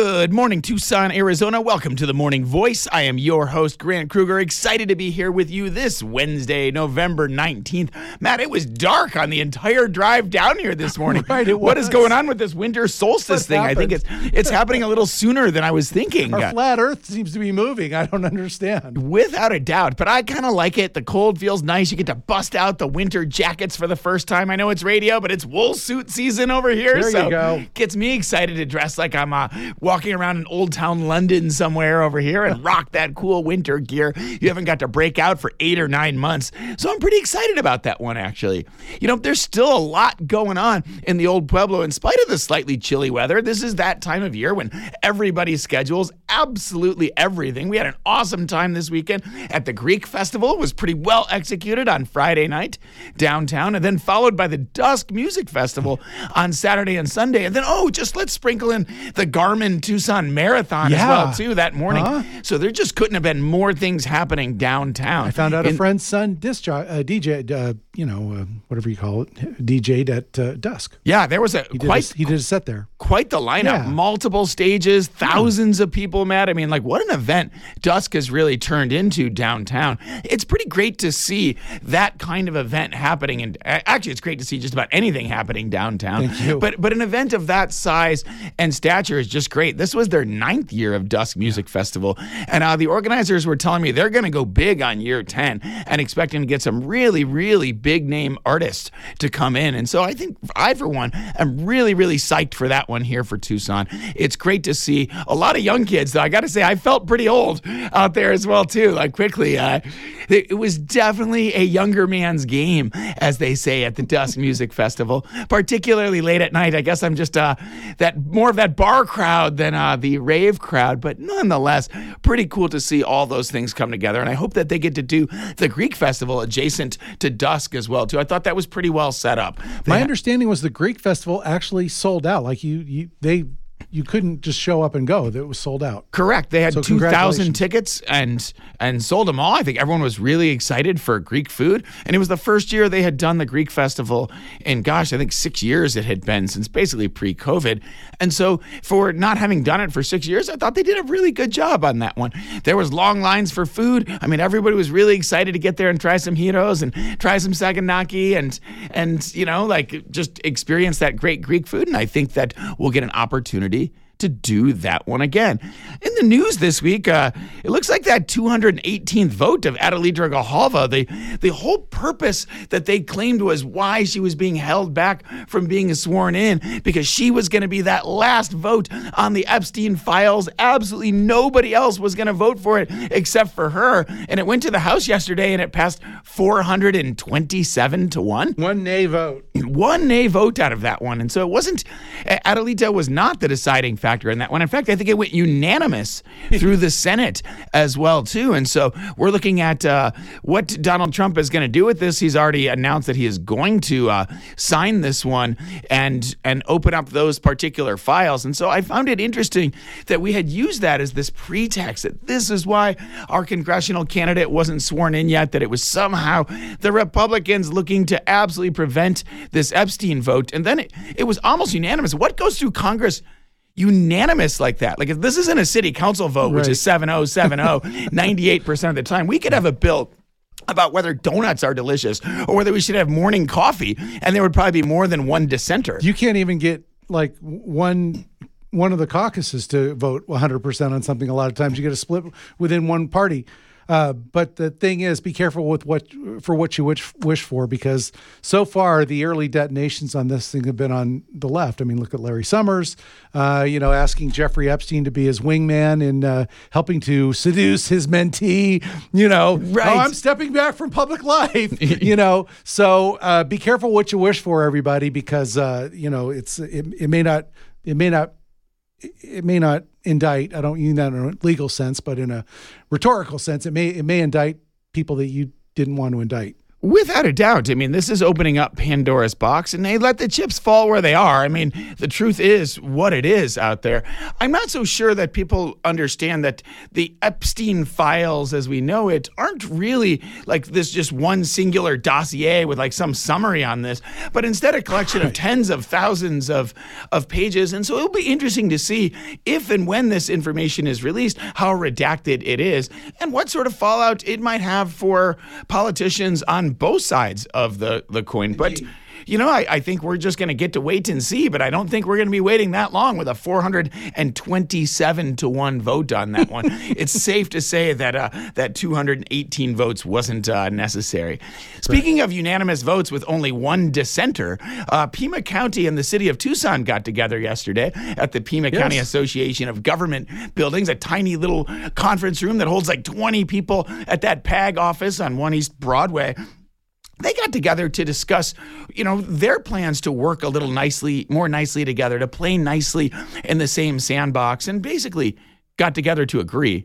Good morning, Tucson, Arizona. Welcome to the Morning Voice. I am your host, Grant Kruger. Excited to be here with you this Wednesday, November 19th. Matt, it was dark on the entire drive down here this morning. Right, it was. What is going on with this winter solstice thing? happened? I think it's happening a little sooner than I was thinking. Our flat Earth seems to be moving. I don't understand. Without a doubt, but I kind of like it. The cold feels nice. You get to bust out the winter jackets for the first time. I know it's radio, but it's wool suit season over here. There you go. Gets me excited to dress like I'm walking around in Old Town London somewhere over here and rock that cool winter gear you haven't got to break out for 8 or 9 months. So I'm pretty excited about that one, actually. You know, there's still a lot going on in the old Pueblo in spite of the slightly chilly weather. This is that time of year when everybody schedules absolutely everything. We had an awesome time this weekend at the Greek Festival. It was pretty well executed on Friday night downtown, and then followed by the Dusk Music Festival on Saturday and Sunday. And then, just let's sprinkle in the Garmin Tucson Marathon as well, too, that morning. So there just couldn't have been more things happening downtown. I found out a friend's son DJ, whatever you call it, DJ'd at Dusk. Yeah, there was he did a set there. Quite the lineup. Yeah. Multiple stages, thousands of people, Matt. I mean, what an event Dusk has really turned into downtown. It's pretty great to see that kind of event happening. And actually, it's great to see just about anything happening downtown. Thank you. But an event of that size and stature is just great. This was their 9th year of Dusk Music Festival. And the organizers were telling me they're going to go big on year 10 and expecting to get some really, really big name artists to come in. And so I think I, for one, am really, really psyched for that one here for Tucson. It's great to see a lot of young kids, though. I got to say, I felt pretty old out there as well, too. Quickly, it was definitely a younger man's game, as they say at the Dusk Music Festival, particularly late at night. I guess I'm just more of that bar crowd than the rave crowd, but nonetheless, pretty cool to see all those things come together. And I hope that they get to do the Greek Festival adjacent to Dusk as well, too. I thought that was pretty well set up. My understanding was the Greek Festival actually sold out. You couldn't just show up and go. It was sold out. Correct. They had 2,000 tickets and sold them all. I think everyone was really excited for Greek food. And it was the first year they had done the Greek Festival in, I think 6 years it had been since basically pre-COVID. And so for not having done it for 6 years, I thought they did a really good job on that one. There was long lines for food. I mean, everybody was really excited to get there and try some gyros and try some saganaki and just experience that great Greek food. And I think that we'll get an opportunity to do that one again. In the news this week, it looks like that 218th vote of Adelita Grijalva, the whole purpose that they claimed was why she was being held back from being sworn in, because she was going to be that last vote on the Epstein files. Absolutely nobody else was going to vote for it except for her. And it went to the House yesterday and it passed 427 to 1. One nay vote. One nay vote out of that one. And so Adelita was not the deciding factor in that one. In fact, I think it went unanimous through the Senate as well, too. And so we're looking at what Donald Trump is going to do with this. He's already announced that he is going to sign this one and open up those particular files. And so I found it interesting that we had used that as this pretext, that this is why our congressional candidate wasn't sworn in yet, that it was somehow the Republicans looking to absolutely prevent this Epstein vote. And then it was almost unanimous. What goes through Congress unanimous like that? If this isn't a city council vote, which is 7-0, 7-0, 98% of the time, we could have a bill about whether donuts are delicious or whether we should have morning coffee, and there would probably be more than one dissenter. You can't even get one of the caucuses to vote 100% on something. A lot of times you get a split within one party. But the thing is, be careful with what you wish for, because so far the early detonations on this thing have been on the left. I mean, look at Larry Summers, asking Jeffrey Epstein to be his wingman and helping to seduce his mentee. Right. Oh, I'm stepping back from public life. So be careful what you wish for, everybody, because it may not indict. I don't mean that in a legal sense, but in a rhetorical sense, it may indict people that you didn't want to indict. Without a doubt. I mean, this is opening up Pandora's box, and they let the chips fall where they are. I mean, the truth is what it is out there. I'm not so sure that people understand that the Epstein files as we know it aren't really like this just one singular dossier with like some summary on this, but instead a collection of tens of thousands of pages. And so it'll be interesting to see if and when this information is released, how redacted it is, and what sort of fallout it might have for politicians on both sides of the coin. But, you know, I think we're just going to get to wait and see, but I don't think we're going to be waiting that long with a 427-1 vote on that one. It's safe to say that that 218 votes wasn't necessary. Speaking of unanimous votes with only one dissenter, Pima County and the city of Tucson got together yesterday at the Pima County Association of Government Buildings, a tiny little conference room that holds like 20 people at that PAG office on 1 East Broadway. They got together to discuss, you know, their plans to work a little more nicely together, to play nicely in the same sandbox, and basically got together to agree.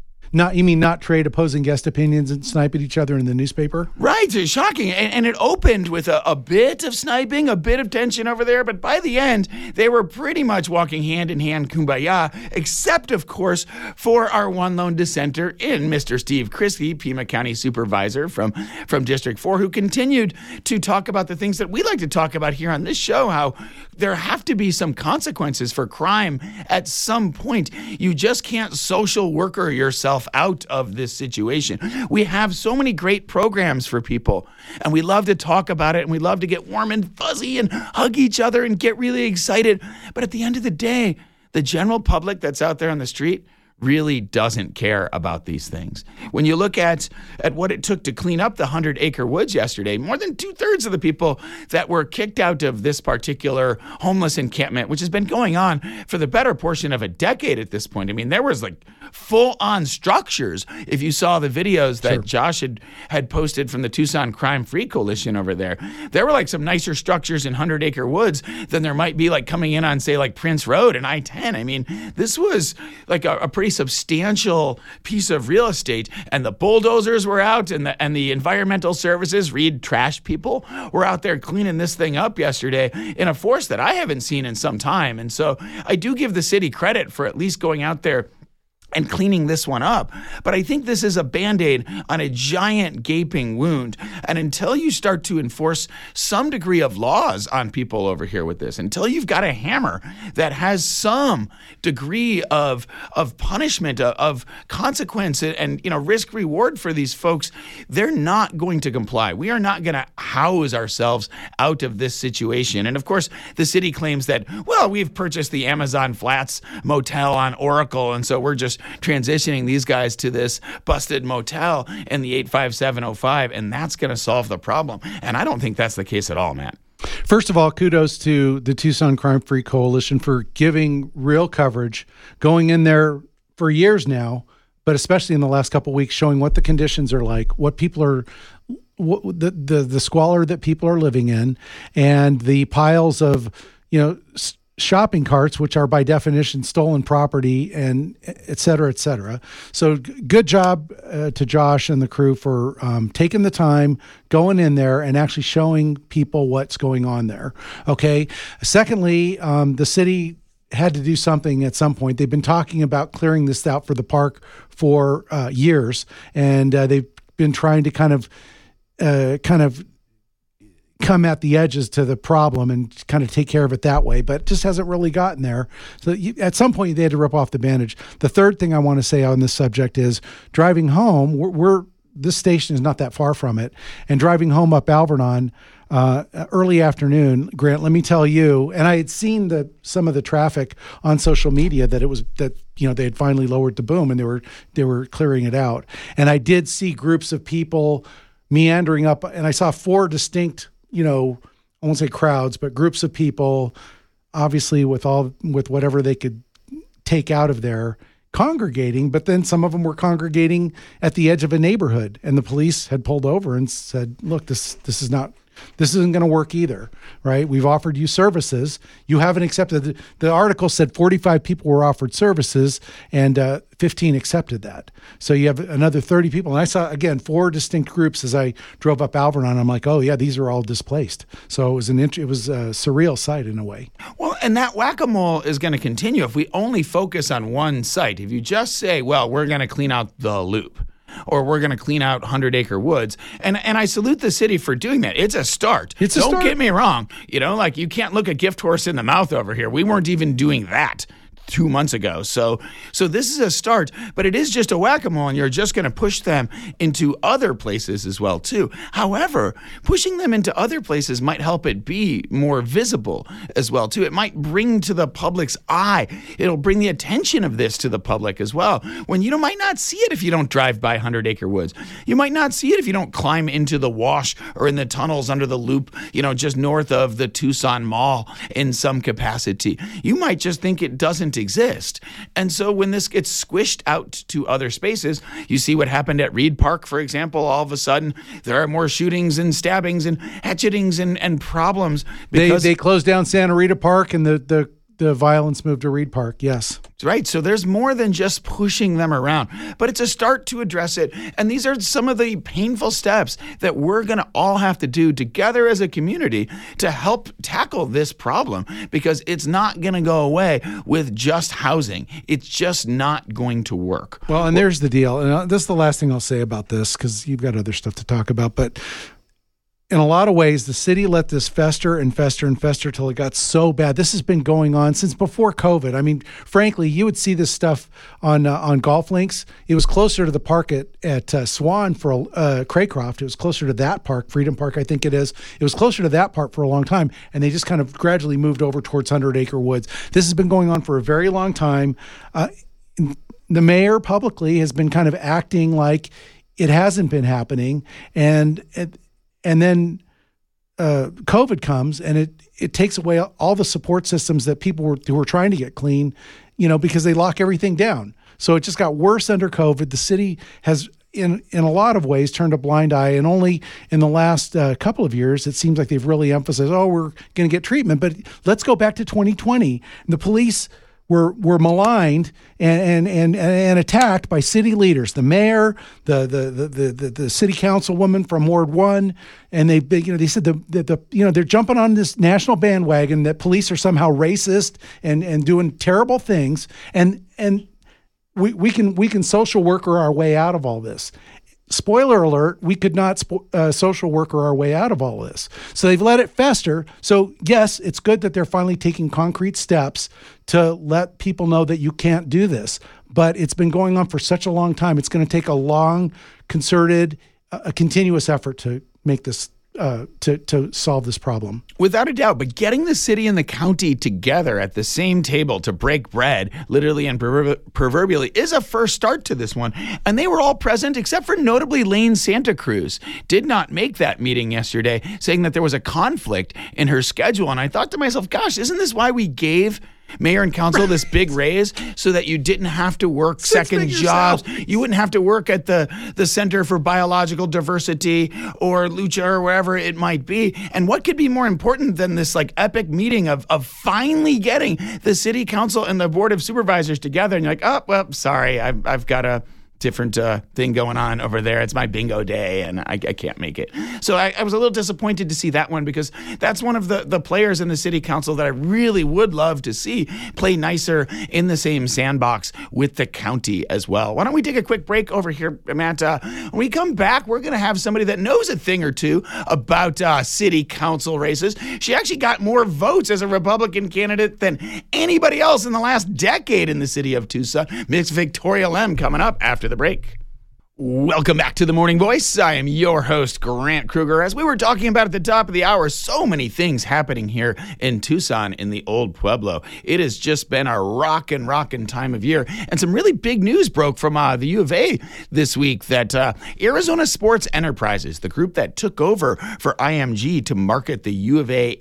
You mean not trade opposing guest opinions and snipe at each other in the newspaper? Right. It's shocking. And it opened with a bit of sniping, a bit of tension over there. But by the end, they were pretty much walking hand in hand, kumbaya, except, of course, for our one lone dissenter in Mr. Steve Kriske, Pima County Supervisor from District 4, who continued to talk about the things that we like to talk about here on this show, how there have to be some consequences for crime at some point. You just can't social worker yourself out of this situation. We have so many great programs for people, and we love to talk about it, and we love to get warm and fuzzy and hug each other and get really excited. But at the end of the day, the general public that's out there on the street really doesn't care about these things. When you look at what it took to clean up the 100-acre woods yesterday, more than 2/3 of the people that were kicked out of this particular homeless encampment, which has been going on for the better portion of a decade at this point. I mean, there was like full-on structures. If you saw the videos that Josh had posted from the Tucson Crime-Free Coalition over there, there were like some nicer structures in 100-acre woods than there might be like coming in on, say, like Prince Road and I-10. I mean, this was like a pretty substantial piece of real estate, and the bulldozers were out, and the environmental services, read trash people, were out there cleaning this thing up yesterday in a force that I haven't seen in some time. And so I do give the city credit for at least going out there and cleaning this one up. But I think this is a Band-Aid on a giant gaping wound. And until you start to enforce some degree of laws on people over here with this, until you've got a hammer that has some degree of punishment, of consequence, and risk reward for these folks, they're not going to comply. We are not going to house ourselves out of this situation. And of course, the city claims that, well, we've purchased the Amazon Flats motel on Oracle, and so we're just transitioning these guys to this busted motel in the 85705, and that's going to solve the problem. And I don't think that's the case at all, Matt. First of all, kudos to the Tucson Crime-Free Coalition for giving real coverage, going in there for years now, but especially in the last couple of weeks, showing what the conditions are like, what people are, the squalor that people are living in, and the piles of, shopping carts, which are by definition stolen property, and et cetera, et cetera. So good job to Josh and the crew for taking the time, going in there and actually showing people what's going on there. Okay. Secondly, the city had to do something at some point. They've been talking about clearing this out for the park for years, and they've been trying to kind of come at the edges to the problem and kind of take care of it that way, but just hasn't really gotten there. So at some point they had to rip off the bandage. The third thing I want to say on this subject is driving home. This station is not that far from it, and driving home up Alvernon early afternoon, Grant, let me tell you, and I had seen some of the traffic on social media that they had finally lowered the boom and they were clearing it out. And I did see groups of people meandering up, and I saw 4 distinct, I won't say crowds, but groups of people, obviously with whatever they could take out of there, congregating. But then some of them were congregating at the edge of a neighborhood, and the police had pulled over and said, "Look, this is not this isn't going to work either, right? We've offered you services. You haven't accepted. The article said 45 people were offered services and 15 accepted that. So you have another 30 people. And I saw, again, 4 distinct groups as I drove up Alvernon. I'm like, oh, yeah, these are all displaced. So it was a surreal sight in a way. Well, and that whack-a-mole is going to continue if we only focus on one site. If you just say, well, we're going to clean out the loop, or we're going to clean out 100 Acre Woods. And I salute the city for doing that. It's a start. Don't get me wrong. Like you can't look a gift horse in the mouth over here. We weren't even doing that 2 months ago. So this is a start, but it is just a whack-a-mole, and you're just going to push them into other places as well, too. However, pushing them into other places might help it be more visible as well, too. It might bring to the public's eye. It'll bring the attention of this to the public as well, when you might not see it if you don't drive by 100 Acre Woods. You might not see it if you don't climb into the wash or in the tunnels under the loop, just north of the Tucson Mall in some capacity. You might just think it doesn't exist. And so when this gets squished out to other spaces, you see what happened at Reed Park, for example. All of a sudden, there are more shootings and stabbings and hatchetings and problems. Because they closed down Santa Rita Park and the violence moved to Reed Park, yes. Right. So there's more than just pushing them around, but it's a start to address it. And these are some of the painful steps that we're going to all have to do together as a community to help tackle this problem, because it's not going to go away with just housing. It's just not going to work. Well, and there's the deal. And this is the last thing I'll say about this, because you've got other stuff to talk about. But in a lot of ways, the city let this fester and fester and fester till it got so bad. This has been going on since before COVID. I mean, frankly, you would see this stuff on golf links. It was closer to the park at Swan for Craycroft. It was closer to that park, Freedom Park, I think it is. It was closer to that park for a long time, and they just kind of gradually moved over towards 100 Acre Woods. This has been going on for a very long time. The mayor publicly has been kind of acting like it hasn't been happening, and then COVID comes, and it takes away all the support systems that people who were trying to get clean, because they lock everything down. So it just got worse under COVID. The city has, in a lot of ways, turned a blind eye, and only in the last couple of years, it seems like they've really emphasized, we're going to get treatment. But let's go back to 2020. The police were maligned and attacked by city leaders, the mayor, the city councilwoman from Ward 1, and they said they're jumping on this national bandwagon that police are somehow racist and doing terrible things, and we can social worker our way out of all this. Spoiler alert, we could not social worker our way out of all this. So they've let it fester. So yes, it's good that they're finally taking concrete steps to let people know that you can't do this. But it's been going on for such a long time. It's going to take a long, concerted, a continuous effort to make this to solve this problem. Without a doubt, but getting the city and the county together at the same table to break bread, literally and proverbially, is a first start to this one. And they were all present, except for notably Lane Santa Cruz. Did not make that meeting yesterday, saying that there was a conflict in her schedule. And I thought to myself, gosh, isn't this why we gave mayor and council this big raise, so that you didn't have to work second jobs? You wouldn't have to work at the Center for Biological Diversity or Lucha or wherever it might be. And what could be more important than this epic meeting of finally getting the city council and the board of supervisors together? And you're like, oh, well, sorry, I've got a different thing going on over there. It's my bingo day, and I can't make it. So I was a little disappointed to see that one, because that's one of the players in the city council that I really would love to see play nicer in the same sandbox with the county as well. Why don't we take a quick break over here, Matt? When we come back, we're going to have somebody that knows a thing or two about city council races. She actually got more votes as a Republican candidate than anybody else in the last decade in the city of Tucson. Miss Victoria Lem coming up after the break. Welcome back to The Morning Voice. I am your host, Grant Kruger. As we were talking about at the top of the hour, so many things happening here in Tucson in the Old Pueblo. It has just been a rockin' time of year. And some really big news broke from the U of A this week that Arizona Sports Enterprises, the group that took over for IMG to market the U of A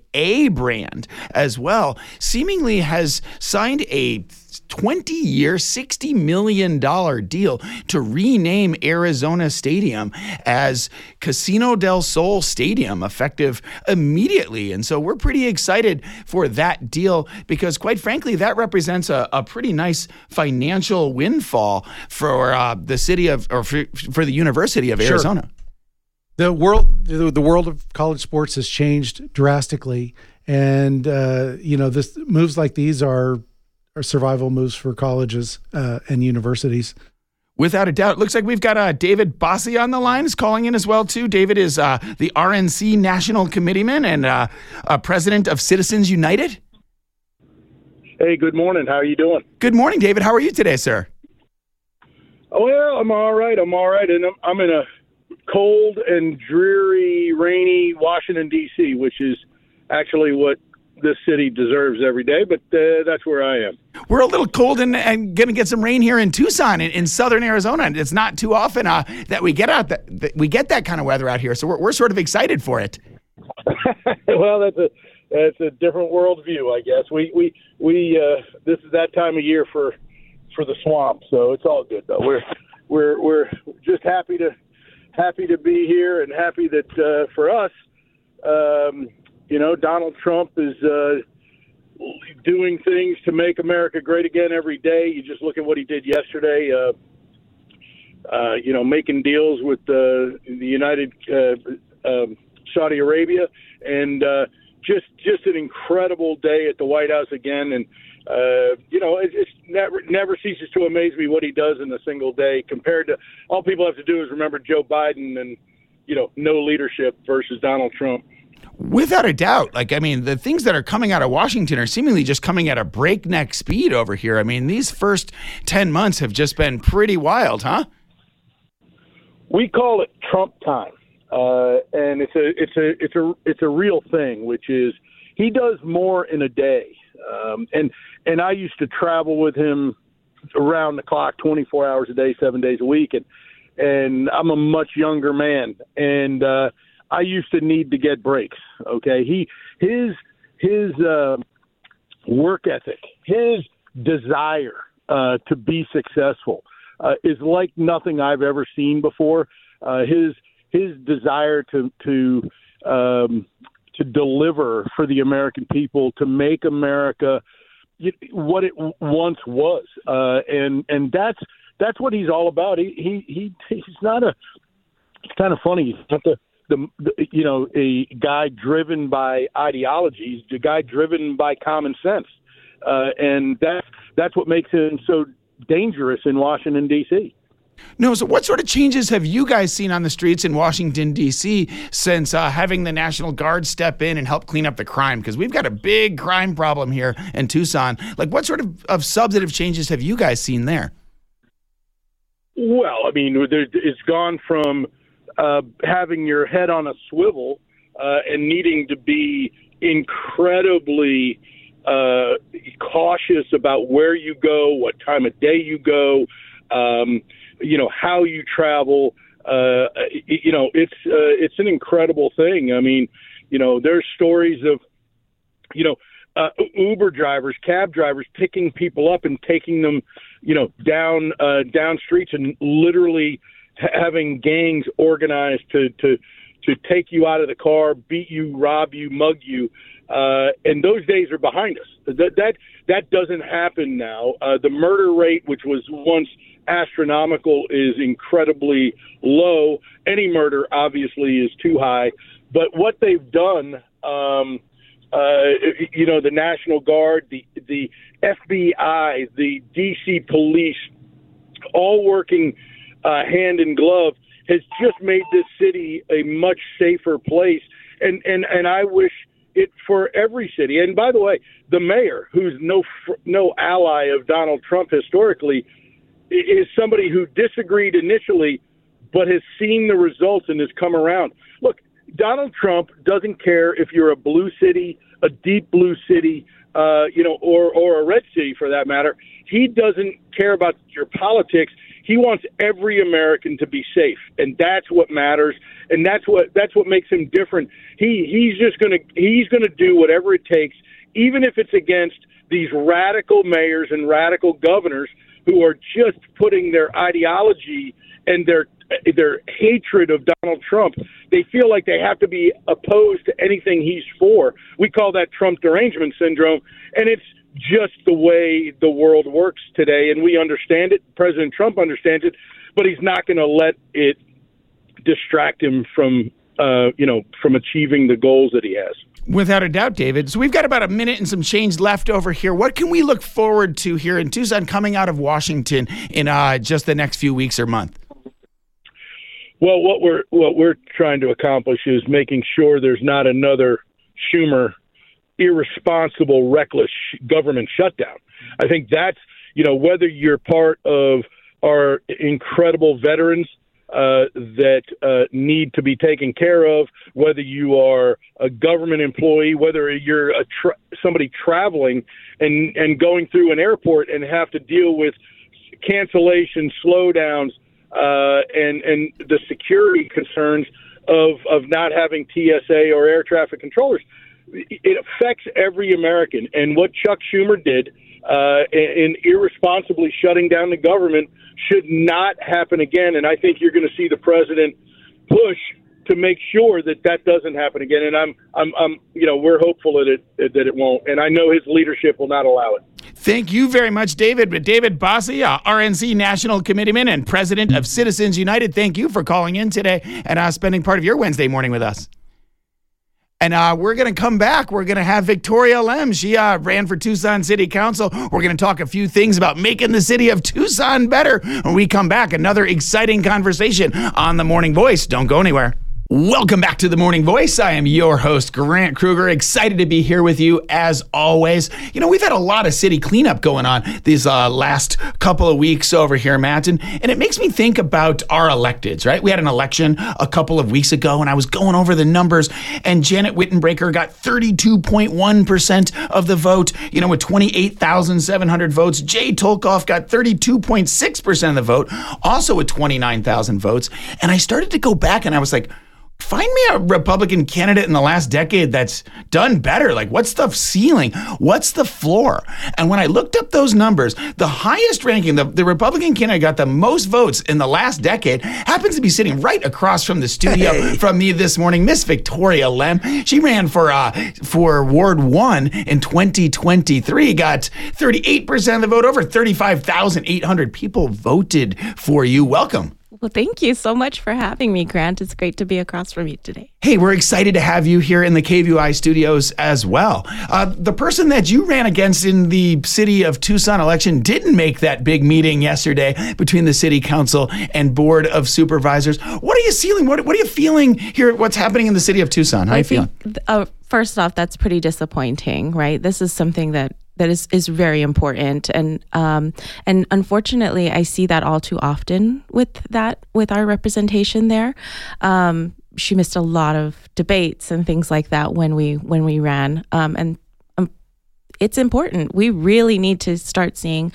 A brand as well, seemingly has signed a 20-year, $60 million deal to rename Arizona Stadium as Casino del Sol Stadium, effective immediately. And so we're pretty excited for that deal because, quite frankly, that represents a pretty nice financial windfall for the city of, or for the University of Arizona. Sure. The world of college sports has changed drastically, and this moves like these are survival moves for colleges and universities. Without a doubt. Looks like we've got David Bossie on the line, is calling in as well, too. David is the RNC National Committeeman and president of Citizens United. Hey, good morning. How are you doing? Good morning, David. How are you today, sir? Well, I'm all right. And I'm in a cold and dreary, rainy Washington, D.C., which is actually what this city deserves every day, but that's where I am. We're a little cold and going to get some rain here in Tucson, in southern Arizona. And it's not too often that we get that kind of weather out here, so we're sort of excited for it. Well, that's a different worldview, I guess. We this is that time of year for the swamp, so it's all good though. We're just happy to be here and happy that for us. Donald Trump is doing things to make America great again every day. You just look at what he did yesterday, making deals with the United Saudi Arabia, and just an incredible day at the White House again. And, it never ceases to amaze me what he does in a single day compared to all people have to do is remember Joe Biden and, no leadership versus Donald Trump. Without a doubt. The things that are coming out of Washington are seemingly just coming at a breakneck speed over here. I mean, these first 10 months have just been pretty wild, huh? We call it Trump time. And it's a real thing, which is he does more in a day. And I used to travel with him around the clock, 24 hours a day, 7 days a week. And I'm a much younger man. And, I used to need to get breaks. Okay. His work ethic, his desire, to be successful, is like nothing I've ever seen before. His desire to deliver for the American people, to make America what it once was. And that's what he's all about. He's not it's kind of funny. He's not a guy driven by ideologies, a guy driven by common sense. And that's what makes him so dangerous in Washington, D.C. No, so what sort of changes have you guys seen on the streets in Washington, D.C. since having the National Guard step in and help clean up the crime? Because we've got a big crime problem here in Tucson. What sort of substantive changes have you guys seen there? Well, it's gone from having your head on a swivel and needing to be incredibly cautious about where you go, what time of day you go, how you travel. It's an incredible thing. There's stories of, Uber drivers, cab drivers picking people up and taking them, down streets and literally having gangs organized to take you out of the car, beat you, rob you, mug you. And those days are behind us. That doesn't happen now. The murder rate, which was once astronomical, is incredibly low. Any murder obviously is too high. But what they've done, the National Guard, the FBI, the DC police, all working hand in glove, has just made this city a much safer place. And I wish it for every city. And by the way, the mayor, who's no ally of Donald Trump historically, is somebody who disagreed initially, but has seen the results and has come around. Look, Donald Trump doesn't care if you're a blue city, a deep blue city, or a red city for that matter. He doesn't care about your politics. He wants every American to be safe, and that's what matters, and that's what makes him different. He's gonna do whatever it takes, even if it's against these radical mayors and radical governors who are just putting their ideology and their hatred of Donald Trump. They feel like they have to be opposed to anything he's for. We call that Trump derangement syndrome, and it's just the way the world works today, and we understand it. President Trump understands it, but he's not going to let it distract him from achieving the goals that he has. Without a doubt, David. So we've got about a minute and some change left over here. What can we look forward to here in Tucson coming out of Washington in just the next few weeks or month? Well, what we're trying to accomplish is making sure there's not another Schumer irresponsible, reckless government shutdown. I think that's, whether you're part of our incredible veterans that need to be taken care of, whether you are a government employee, whether you're somebody traveling and going through an airport and have to deal with cancellations, slowdowns, and the security concerns of not having TSA or air traffic controllers. It affects every American. And what Chuck Schumer did in irresponsibly shutting down the government should not happen again. And I think you're going to see the president push to make sure that doesn't happen again. And we're hopeful that it won't. And I know his leadership will not allow it. Thank you very much, David. David Bossie, RNC National Committeeman and President of Citizens United. Thank you for calling in today and spending part of your Wednesday morning with us. And we're going to come back. We're going to have Victoria Lem. She ran for Tucson City Council. We're going to talk a few things about making the city of Tucson better. When we come back, another exciting conversation on The Morning Voice. Don't go anywhere. Welcome back to The Morning Voice. I am your host, Grant Kruger. Excited to be here with you as always. We've had a lot of city cleanup going on these last couple of weeks over here, Matt, and it makes me think about our electeds, right? We had an election a couple of weeks ago, and I was going over the numbers, and Janet Wittenbreaker got 32.1% of the vote, with 28,700 votes. Jay Tolkoff got 32.6% of the vote, also with 29,000 votes. And I started to go back, and I was like, find me a Republican candidate in the last decade that's done better. Like, what's the ceiling? What's the floor? And when I looked up those numbers, the highest ranking, the Republican candidate got the most votes in the last decade, happens to be sitting right across from the studio from me this morning, Miss Victoria Lem. She ran for Ward 1 in 2023, got 38% of the vote. Over 35,800 people voted for you. Welcome. Well, thank you so much for having me, Grant. It's great to be across from you today. Hey, we're excited to have you here in the KVUI studios as well. The person that you ran against in the city of Tucson election didn't make that big meeting yesterday between the city council and board of supervisors. What are you feeling? What are you feeling here? What's happening in the city of Tucson? How are you feeling? First off, that's pretty disappointing, right? This is something that is very important, and unfortunately, I see that all too often with our representation there. She missed a lot of debates and things like that when we ran, and it's important. We really need to start seeing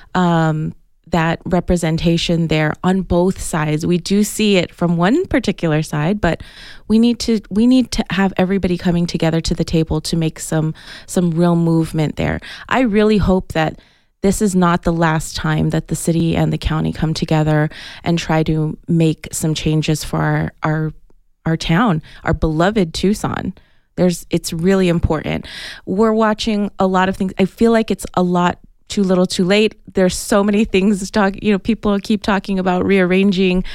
that representation there on both sides. We do see it from one particular side, but we need to have everybody coming together to the table to make some real movement there. I really hope that this is not the last time that the city and the county come together and try to make some changes for our town, our beloved Tucson. It's really important. We're watching a lot of things. I feel like it's a lot too little, too late. There's so many things people keep talking about rearranging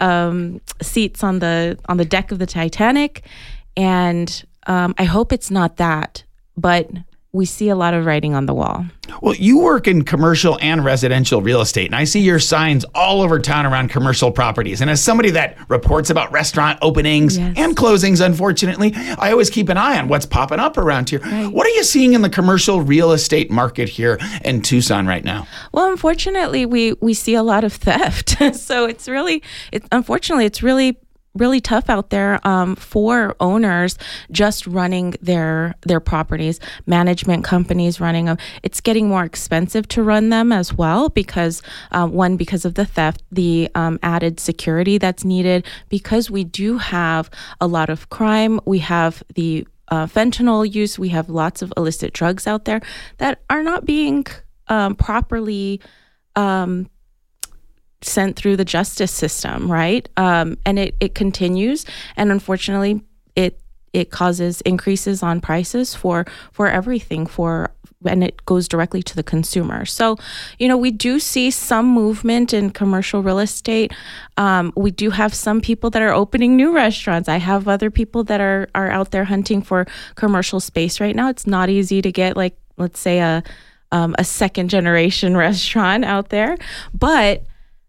seats on the deck of the Titanic, and I hope it's not that, but we see a lot of writing on the wall. Well, you work in commercial and residential real estate, and I see your signs all over town around commercial properties. And as somebody that reports about restaurant openings and closings, unfortunately, I always keep an eye on what's popping up around here. Right. What are you seeing in the commercial real estate market here in Tucson right now? Well, unfortunately, we see a lot of theft. So unfortunately, it's really really tough out there for owners just running their properties, management companies running them. It's getting more expensive to run them as well because because of the theft, the added security that's needed, because we do have a lot of crime. We have the fentanyl use. We have lots of illicit drugs out there that are not being properly sent through the justice system, right? And it continues, and unfortunately, it causes increases on prices for everything, and it goes directly to the consumer. So, we do see some movement in commercial real estate. We do have some people that are opening new restaurants. I have other people that are out there hunting for commercial space right now. It's not easy to get, like, let's say a second generation restaurant out there, but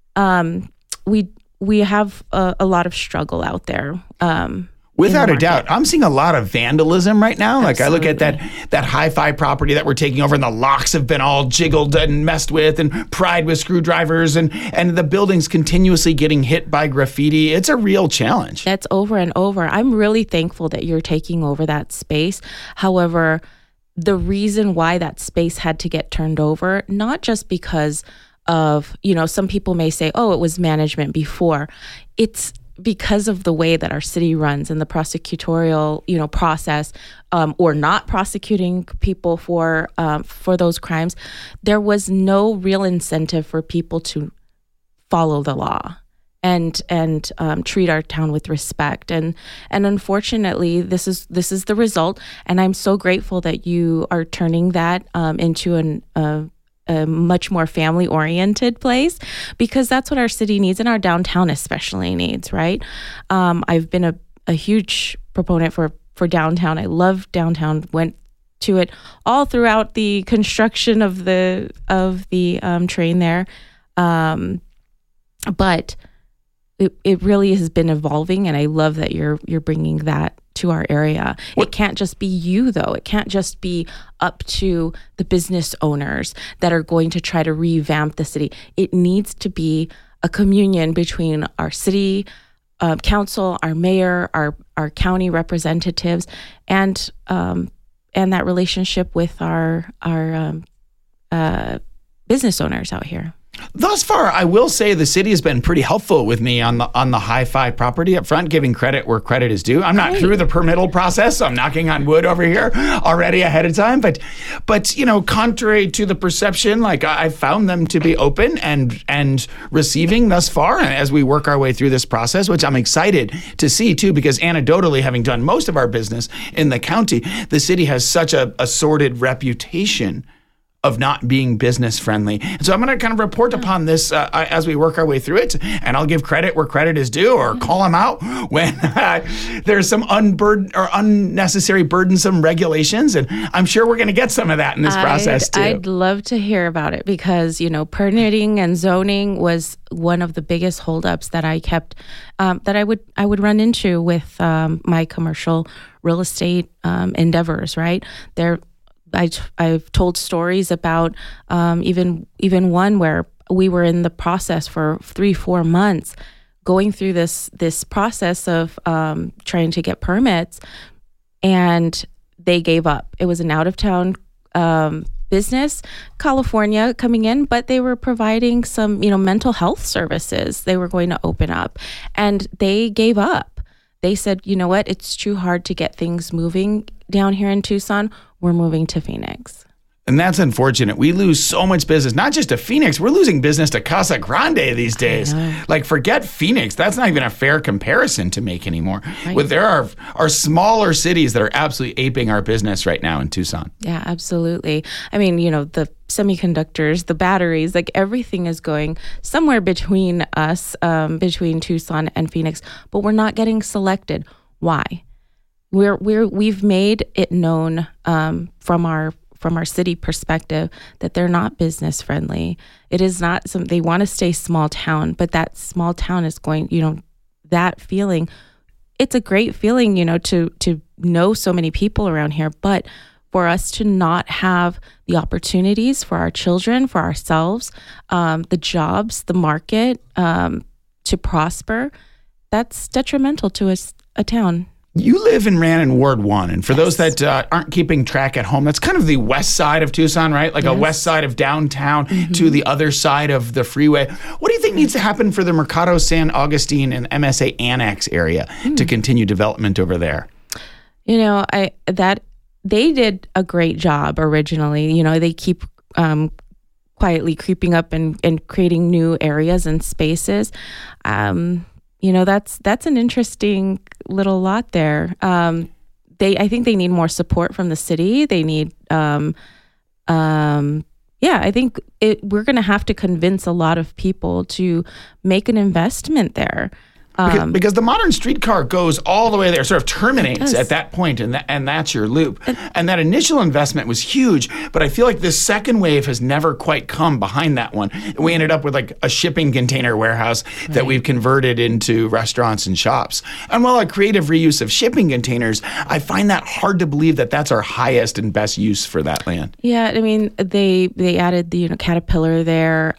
we have a lot of struggle out there. Without a doubt. I'm seeing a lot of vandalism right now. Like, Absolutely. I look at that hi-fi property that we're taking over, and the locks have been all jiggled and messed with and pried with screwdrivers, and the building's continuously getting hit by graffiti. It's a real challenge. That's over and over. I'm really thankful that you're taking over that space. However, the reason why that space had to get turned over, not just because of, some people may say, oh, it was management before. It's because of the way that our city runs and the prosecutorial, process, or not prosecuting people for those crimes. There was no real incentive for people to follow the law and treat our town with respect. And unfortunately, this is the result. And I'm so grateful that you are turning that into a much more family-oriented place, because that's what our city needs, and our downtown especially needs, right? I've been a huge proponent for downtown. I love downtown. Went to it all throughout the construction of the train there, but it really has been evolving, and I love that you're bringing that to our area. It can't just be you, though. It can't just be up to the business owners that are going to try to revamp the city. It needs to be a communion between our city council, our mayor, our county representatives, and that relationship with our business owners out here. Thus far, I will say the city has been pretty helpful with me on the hi-fi property up front, giving credit where credit is due. I'm not through the permittal process, so I'm knocking on wood over here already ahead of time. But contrary to the perception, like, I found them to be open and receiving thus far as we work our way through this process, which I'm excited to see too, because anecdotally, having done most of our business in the county, the city has such a sordid reputation of not being business friendly. And so I'm going to kind of report upon this as we work our way through it, and I'll give credit where credit is due, or call them out when there's some unnecessary burdensome regulations, and I'm sure we're going to get some of that in this process too. I'd love to hear about it, because permitting and zoning was one of the biggest holdups that I kept that I would run into with my commercial real estate endeavors. Right there. I've told stories about even one where we were in the process for 3-4 months, going through this process of trying to get permits, and they gave up. It was an out-of-town business, California, coming in, but they were providing some mental health services. They were going to open up, and they gave up. They said, you know what, it's too hard to get things moving down here in Tucson. We're moving to Phoenix. And that's unfortunate. We lose so much business, not just to Phoenix. We're losing business to Casa Grande these days. Like, forget Phoenix. That's not even a fair comparison to make anymore. Right. There are smaller cities that are absolutely aping our business right now in Tucson. Yeah, absolutely. I mean, the semiconductors, the batteries, like, everything is going somewhere between us, between Tucson and Phoenix, but we're not getting selected. Why? We've made it known from our city perspective that they're not business friendly. It is not they want to stay small town, but that small town is going, that feeling, it's a great feeling, to know so many people around here, but for us to not have the opportunities for our children, for ourselves, the jobs, the market, to prosper, that's detrimental to a town. You live and ran in Ward 1, and for those that aren't keeping track at home, that's kind of the west side of Tucson, right? Like a west side of downtown to the other side of the freeway. What do you think needs to happen for the Mercado San Agustin and MSA Annex area to continue development over there? You know, they did a great job originally. You know, they keep quietly creeping up and creating new areas and spaces. You know, that's an interesting little lot there. I think they need more support from the city. They need, I think we're going to have to convince a lot of people to make an investment there. Because the modern streetcar goes all the way there, sort of terminates at that point, and that's your loop. And that initial investment was huge, but I feel like this second wave has never quite come behind that one. We ended up with like a shipping container warehouse that we've converted into restaurants and shops. And while a creative reuse of shipping containers, I find that hard to believe that that's our highest and best use for that land. Yeah, I mean, they added the Caterpillar there.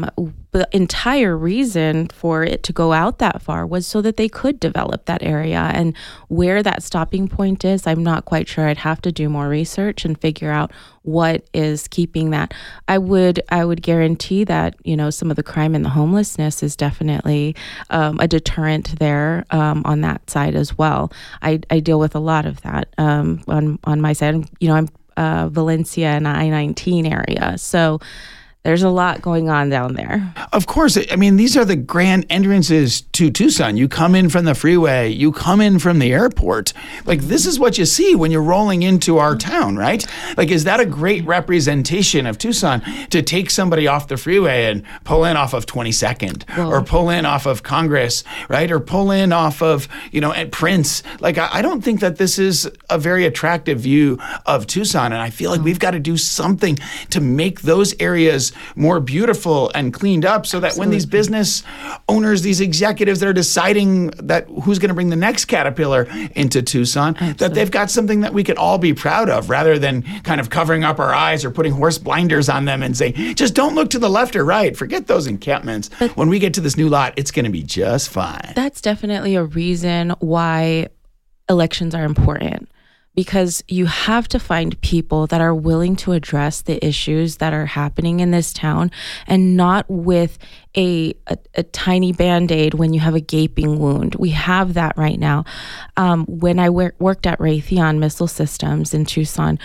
The entire reason for it to go out that far was so that they could develop that area. And where that stopping point is, I'm not quite sure. I'd have to do more research and figure out what is keeping that. I would guarantee that, you know, some of the crime and the homelessness is definitely a deterrent there on that side as well. I deal with a lot of that on my side. You know, I'm Valencia and I-19 area. So there's a lot going on down there. Of course. I mean, these are the grand entrances to Tucson. You come in from the freeway, you come in from the airport. Like, this is what you see when you're rolling into our town, right? Like, is that a great representation of Tucson to take somebody off the freeway and pull in off of 22nd or pull in off of Congress, right? Or pull in off of, you know, at Prince. Like, I don't think that this is a very attractive view of Tucson. And I feel like we've got to do something to make those areas more beautiful and cleaned up so that when these business owners, these executives that are deciding that who's going to bring the next Caterpillar into Tucson, that they've got something that we could all be proud of rather than kind of covering up our eyes or putting horse blinders on them and say, just don't look to the left or right. Forget those encampments. When we get to this new lot, it's going to be just fine. That's definitely a reason why elections are important. Because you have to find people that are willing to address the issues that are happening in this town, and not with a tiny Band-Aid when you have a gaping wound. We have that right now. When I worked at Raytheon Missile Systems in Tucson,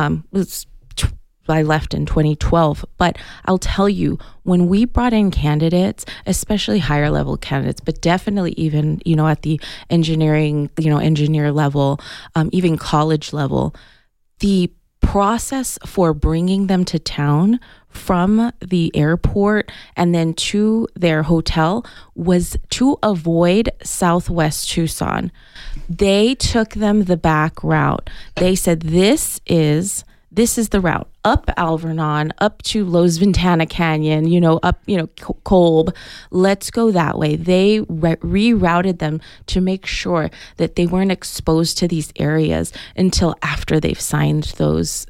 I left in 2012, but I'll tell you, when we brought in candidates, especially higher level candidates, but definitely even, you know, at the engineering, you know, engineer level, even college level, the process for bringing them to town from the airport and then to their hotel was to avoid Southwest Tucson. They took them the back route. They said, this is the route up Alvernon, up to Los Ventana Canyon, you know, up, you know, Kolb. Let's go that way. They rerouted them to make sure that they weren't exposed to these areas until after they've signed those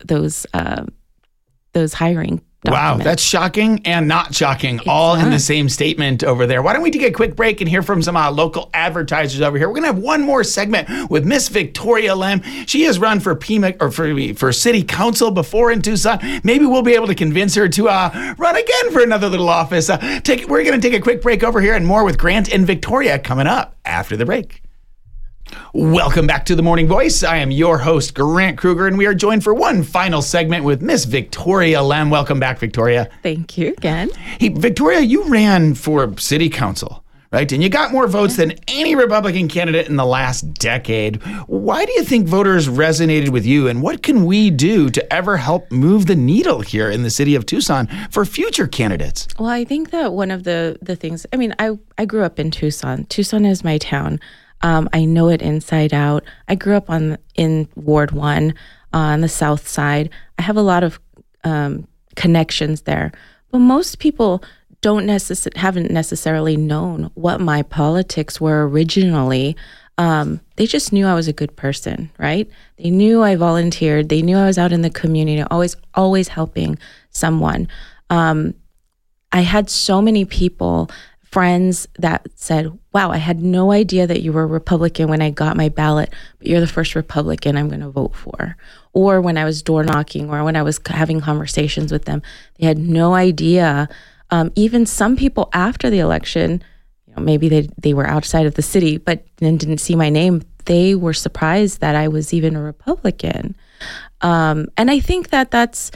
hiring documents. Wow, that's shocking and not shocking, all in the same statement over there. Why don't we take a quick break and hear from some local advertisers over here? We're going to have one more segment with Miss Victoria Lem. She has run for for city council before in Tucson. Maybe we'll be able to convince her to run again for another little office. We're going to take a quick break over here, and more with Grant and Victoria coming up after the break. Welcome back to The Morning Voice. I am your host, Grant Kruger, and we are joined for one final segment with Miss Victoria Lem. Welcome back, Victoria. Thank you again. Hey, Victoria, you ran for city council, right? And you got more votes than any Republican candidate in the last decade. Why do you think voters resonated with you, and what can we do to ever help move the needle here in the city of Tucson for future candidates? Well, I think that one of the things, I mean, I grew up in Tucson. Tucson is my town. I know it inside out. I grew up in Ward 1 on the south side. I have a lot of connections there, but most people haven't necessarily known what my politics were originally. They just knew I was a good person, right? They knew I volunteered. They knew I was out in the community, always helping someone. I had so many people friends that said, wow, I had no idea that you were a Republican when I got my ballot, but you're the first Republican I'm going to vote for. Or when I was door knocking or when I was having conversations with them, they had no idea. Even some people after the election, maybe they were outside of the city, but then didn't see my name. They were surprised that I was even a Republican. And I think that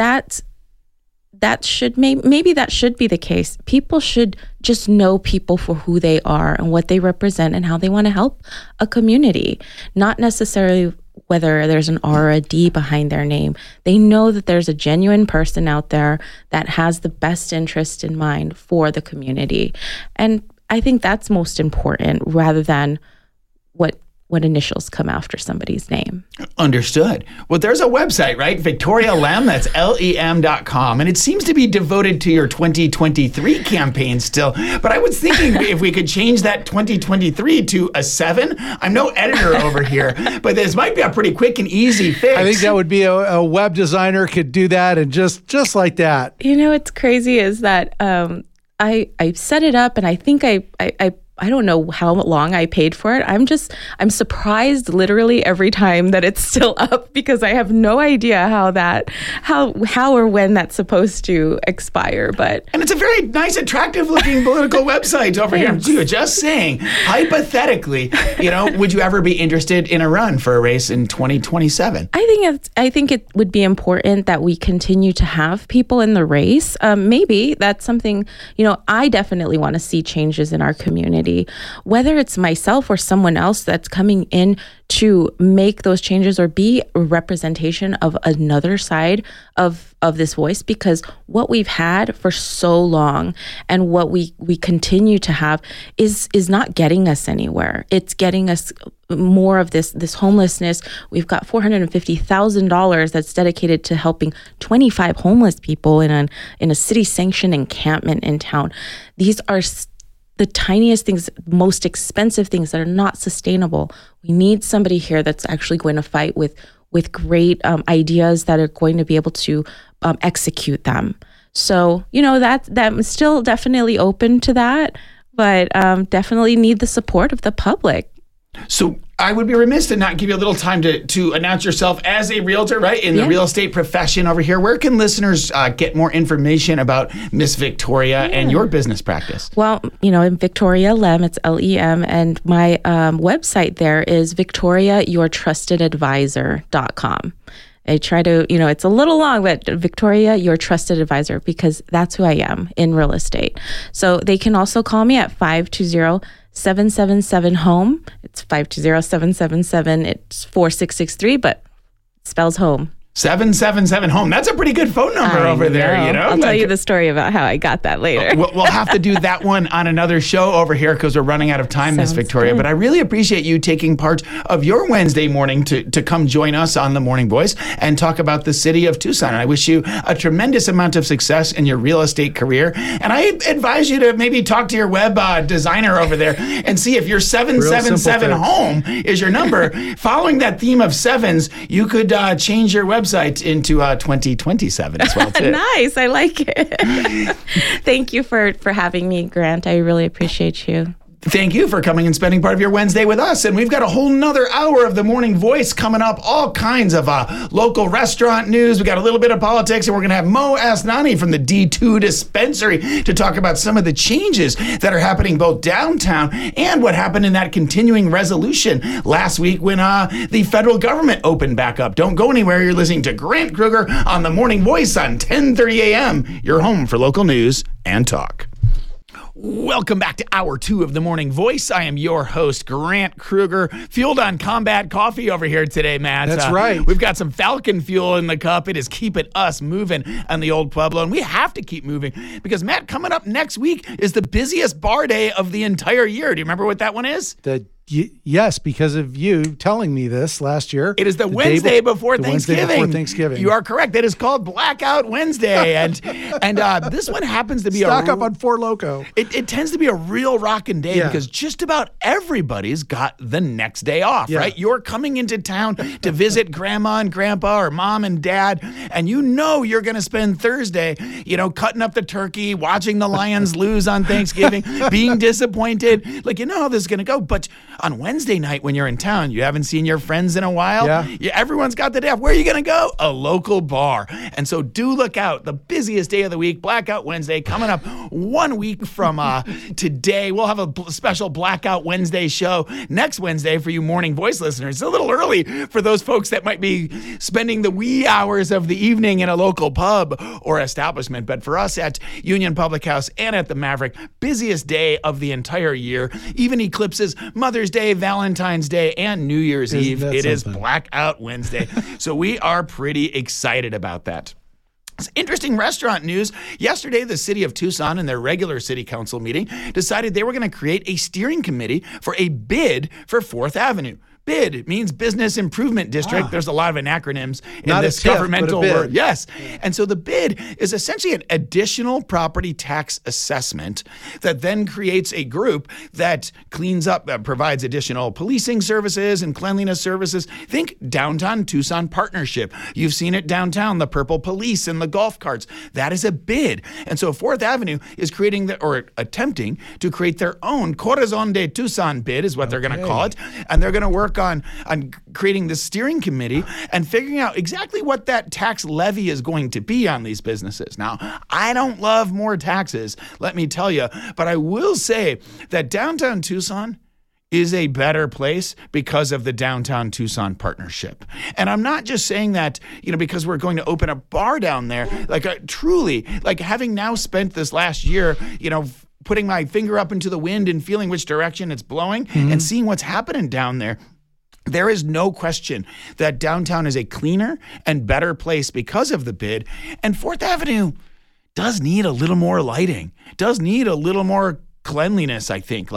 should maybe that should be the case. People should just know people for who they are and what they represent and how they want to help a community, not necessarily whether there's an R or a D behind their name. They know that there's a genuine person out there that has the best interest in mind for the community. And I think that's most important rather than what initials come after somebody's name. Understood. Well, there's a website, right? Victoria Lem, that's LEM.com. And it seems to be devoted to your 2023 campaign still. But I was thinking if we could change that 2023 to a 7. I'm no editor over here, but this might be a pretty quick and easy fix. I think that would be a web designer could do that and just like that. What's crazy is that I set it up and I think I don't know how long I paid for it. I'm surprised literally every time that it's still up because I have no idea how or when that's supposed to expire. And it's a very nice, attractive looking political website over here too. Just saying, hypothetically, would you ever be interested in a run for a race in 2027? I think it would be important that we continue to have people in the race. Maybe that's something, I definitely want to see changes in our community. Whether it's myself or someone else that's coming in to make those changes or be a representation of another side of this voice, because what we've had for so long and what we continue to have is not getting us anywhere. It's getting us more of this homelessness. We've got $450,000 that's dedicated to helping 25 homeless people in a city sanctioned encampment in town. These are the tiniest things, most expensive things that are not sustainable. We need somebody here that's actually going to fight with great ideas that are going to be able to execute them. So, that I'm still definitely open to that, but definitely need the support of the public. So I would be remiss to not give you a little time to announce yourself as a realtor, right, in the real estate profession over here. Where can listeners get more information about Miss Victoria and your business practice? Well, in Victoria Lem, it's LEM, and my website there is victoriayourtrustedadvisor.com. I try to, it's a little long, but Victoria, your trusted advisor, because that's who I am in real estate. So they can also call me at 520-777-HOME. It's 520-777. It's 4663, but it spells home. 777 home. That's a pretty good phone number over there, I'll tell you the story about how I got that later. We'll have to do that one on another show over here because we're running out of time, Miss Victoria. Good. But I really appreciate you taking part of your Wednesday morning to come join us on The Morning Voice and talk about the city of Tucson. And I wish you a tremendous amount of success in your real estate career. And I advise you to maybe talk to your web designer over there and see if your 777 home is your number. Following that theme of sevens, you could change your website into 2027 as well too. Nice, I like it. Thank you for having me, Grant. I really appreciate you. Thank you for coming and spending part of your Wednesday with us. And we've got a whole nother hour of The Morning Voice coming up. All kinds of local restaurant news. We got a little bit of politics, and we're going to have Mo Asnani from the D2 Dispensary to talk about some of the changes that are happening both downtown and what happened in that continuing resolution last week when the federal government opened back up. Don't go anywhere. You're listening to Grant Kruger on The Morning Voice on 10:30 a.m. Your home for local news and talk. Welcome back to Hour 2 of The Morning Voice. I am your host, Grant Kruger, fueled on Combat Coffee over here today, Matt. That's right. We've got some Falcon fuel in the cup. It is keeping us moving on the old Pueblo, and we have to keep moving because, Matt, coming up next week is the busiest bar day of the entire year. Do you remember what that one is? The Yes, because of you telling me this last year. It is the Wednesday before Thanksgiving. Wednesday before Thanksgiving. You are correct. It is called Blackout Wednesday, and this one happens to be stock up on Four Loko. It tends to be a real rockin' day because just about everybody's got the next day off, right? You're coming into town to visit grandma and grandpa or mom and dad, and you know you're going to spend Thursday, cutting up the turkey, watching the Lions lose on Thanksgiving, being disappointed. Like, you know how this is going to go, but on Wednesday night when you're in town, you haven't seen your friends in a while. Yeah, everyone's got the day off. Where are you going to go? A local bar. And so do look out. The busiest day of the week, Blackout Wednesday, coming up 1 week from today. We'll have a special Blackout Wednesday show next Wednesday for you Morning Voice listeners. It's a little early for those folks that might be spending the wee hours of the evening in a local pub or establishment. But for us at Union Public House and at the Maverick, busiest day of the entire year, even eclipses Mother's Day, Valentine's Day, and New Year's Eve. It is Blackout Wednesday. So we are pretty excited about that. It's interesting restaurant news. Yesterday, the city of Tucson in their regular city council meeting decided they were going to create a steering committee for a bid for 4th Avenue. BID means Business Improvement District. There's a lot of acronyms in this governmental word. Yes. And so the BID is essentially an additional property tax assessment that then creates a group that cleans up, provides additional policing services and cleanliness services. Think Downtown Tucson Partnership. You've seen it downtown, the Purple Police and the golf carts. That is a BID. And so 4th Avenue is attempting to create their own Corazon de Tucson BID is what they're going to call it. And they're going to work on creating the steering committee and figuring out exactly what that tax levy is going to be on these businesses. Now, I don't love more taxes, let me tell you, but I will say that downtown Tucson is a better place because of the Downtown Tucson Partnership. And I'm not just saying that, because we're going to open a bar down there, truly, having now spent this last year, putting my finger up into the wind and feeling which direction it's blowing and seeing what's happening down there. There is no question that downtown is a cleaner and better place because of the BID. And 4th Avenue does need a little more lighting, does need a little more cleanliness, I think.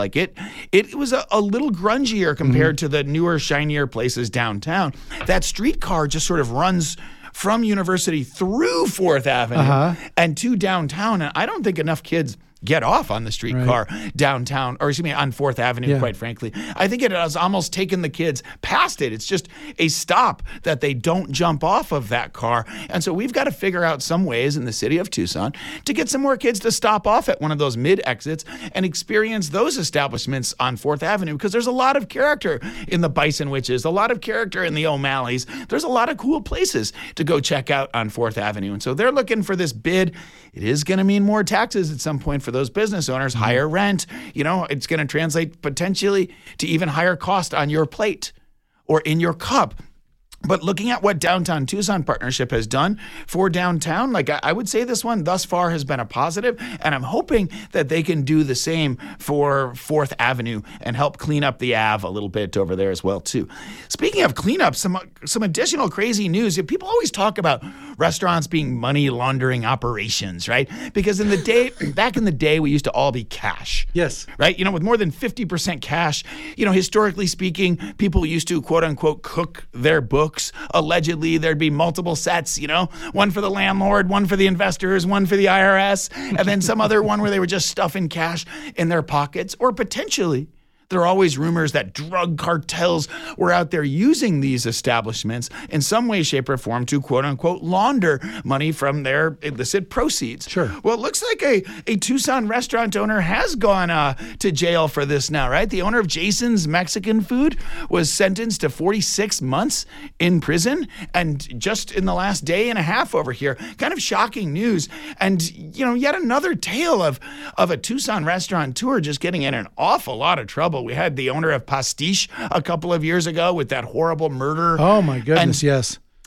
It was a little grungier compared to the newer, shinier places downtown. That streetcar just sort of runs from University through 4th Avenue and to downtown. And I don't think enough kids get off on the streetcar downtown, or excuse me, on 4th Avenue, quite frankly. I think it has almost taken the kids past it. It's just a stop that they don't jump off of that car. And so we've got to figure out some ways in the city of Tucson to get some more kids to stop off at one of those mid exits and experience those establishments on 4th Avenue, because there's a lot of character in the Bison Witches, a lot of character in the O'Malley's. There's a lot of cool places to go check out on 4th Avenue. And so they're looking for this BID. It is going to mean more taxes at some point for those business owners, higher rent. It's going to translate potentially to even higher cost on your plate or in your cup. But looking at what Downtown Tucson Partnership has done for downtown, I would say this one thus far has been a positive, and I'm hoping that they can do the same for 4th Avenue and help clean up the Ave a little bit over there as well, too. Speaking of cleanup, some additional crazy news. People always talk about restaurants being money laundering operations, right? Because back in the day, we used to all be cash. Yes. Right? With more than 50% cash, historically speaking, people used to, quote unquote, cook their books. Allegedly, there'd be multiple sets, one for the landlord, one for the investors, one for the IRS, and then some other one where they were just stuffing cash in their pockets. Or potentially, there are always rumors that drug cartels were out there using these establishments in some way, shape, or form to, quote unquote, launder money from their illicit proceeds. Sure. Well, it looks like a Tucson restaurant owner has gone to jail for this now, right? The owner of Jason's Mexican Food was sentenced to 46 months in prison, and just in the last day and a half over here. Kind of shocking news. And, yet another tale of a Tucson restaurateur just getting in an awful lot of trouble. We had the owner of Pastiche a couple of years ago with that horrible murder. Oh, my goodness, yes.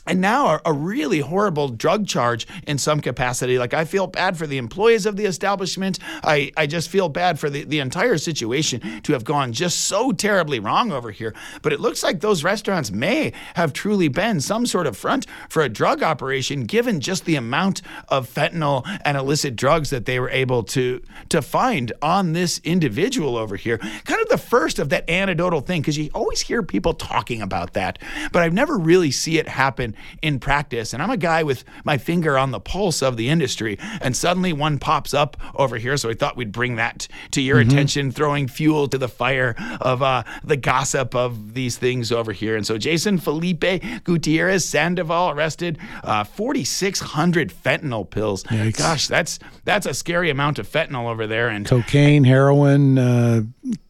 And now a really horrible drug charge in some capacity. Like, I feel bad for the employees of the establishment. I just feel bad for the entire situation to have gone just so terribly wrong over here. But it looks like those restaurants may have truly been some sort of front for a drug operation, given just the amount of fentanyl and illicit drugs that they were able to find on this individual over here. Kind of the first of that anecdotal thing, because you always hear people talking about that, but I've never really see it happen in practice. And I'm a guy with my finger on the pulse of the industry, and suddenly one pops up over here. So I thought we'd bring that to your attention, throwing fuel to the fire of the gossip of these things over here. And so Jason Felipe Gutierrez Sandoval arrested 4,600 fentanyl pills. Yikes. Gosh, that's a scary amount of fentanyl over there. And cocaine, heroin,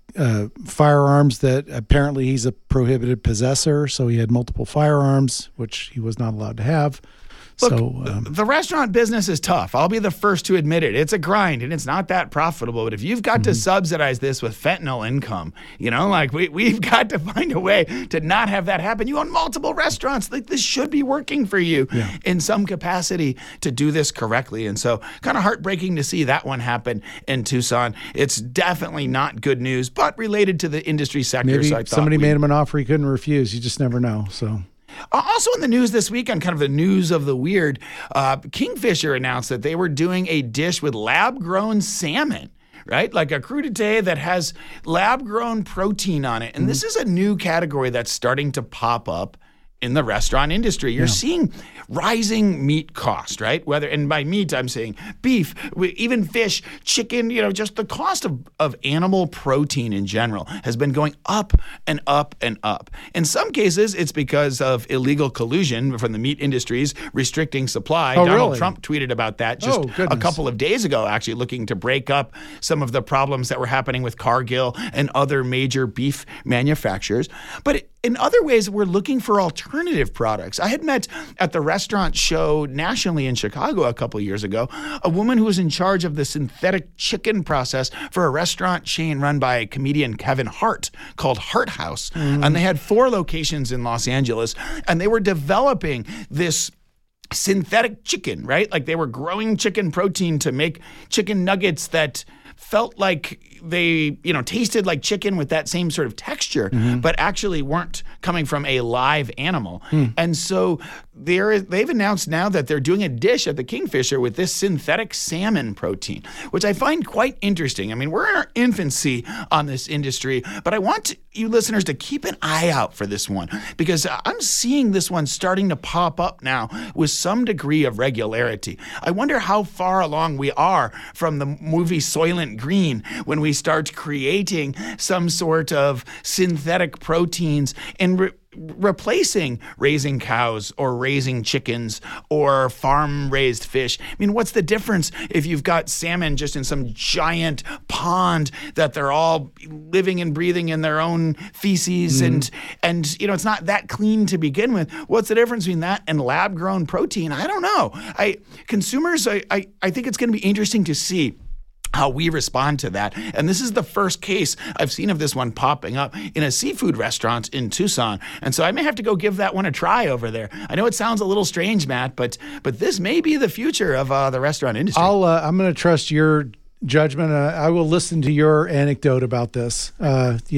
firearms that apparently he's a prohibited possessor, so he had multiple firearms, which he was not allowed to have. Look, So the restaurant business is tough. I'll be the first to admit it. It's a grind, and it's not that profitable. But if you've got to subsidize this with fentanyl income, like we've got to find a way to not have that happen. You own multiple restaurants. Like, this should be working for you in some capacity to do this correctly. And so kind of heartbreaking to see that one happen in Tucson. It's definitely not good news, but related to the industry sector. maybe So I thought somebody made him an offer he couldn't refuse. You just never know. So also in the news this week, on kind of the news of the weird, Kingfisher announced that they were doing a dish with lab-grown salmon, right? Like a crudité that has lab-grown protein on it. And this is a new category that's starting to pop up in the restaurant industry. You're seeing rising meat cost, right? And by meat, I'm saying beef, even fish, chicken, just the cost of animal protein in general has been going up and up and up. In some cases, it's because of illegal collusion from the meat industries restricting supply. Oh, Donald really? Trump tweeted about that just a couple of days ago, actually looking to break up some of the problems that were happening with Cargill and other major beef manufacturers. But in other ways, we're looking for alternative products. I had met at the restaurant show nationally in Chicago a couple of years ago a woman who was in charge of the synthetic chicken process for a restaurant chain run by comedian Kevin Hart called Hart House. And they had 4 locations in Los Angeles, and they were developing this synthetic chicken, right? Like, they were growing chicken protein to make chicken nuggets that felt like they, tasted like chicken with that same sort of texture, but actually weren't coming from a live animal. And so they've announced now that they're doing a dish at the Kingfisher with this synthetic salmon protein, which I find quite interesting. I mean, we're in our infancy on this industry, but I want you listeners to keep an eye out for this one, because I'm seeing this one starting to pop up now with some degree of regularity. I wonder how far along we are from the movie Soylent Green when we start creating some sort of synthetic proteins and replacing raising cows or raising chickens or farm-raised fish. I mean, what's the difference if you've got salmon just in some giant pond that they're all living and breathing in their own feces and it's not that clean to begin with? What's the difference between that and lab-grown protein? I don't know. Consumers, I think it's going to be interesting to see how we respond to that. And this is the first case I've seen of this one popping up in a seafood restaurant in Tucson. And so I may have to go give that one a try over there. I know it sounds a little strange, Matt, but this may be the future of the restaurant industry. I'm going to trust your judgment. I will listen to your anecdote about this. That's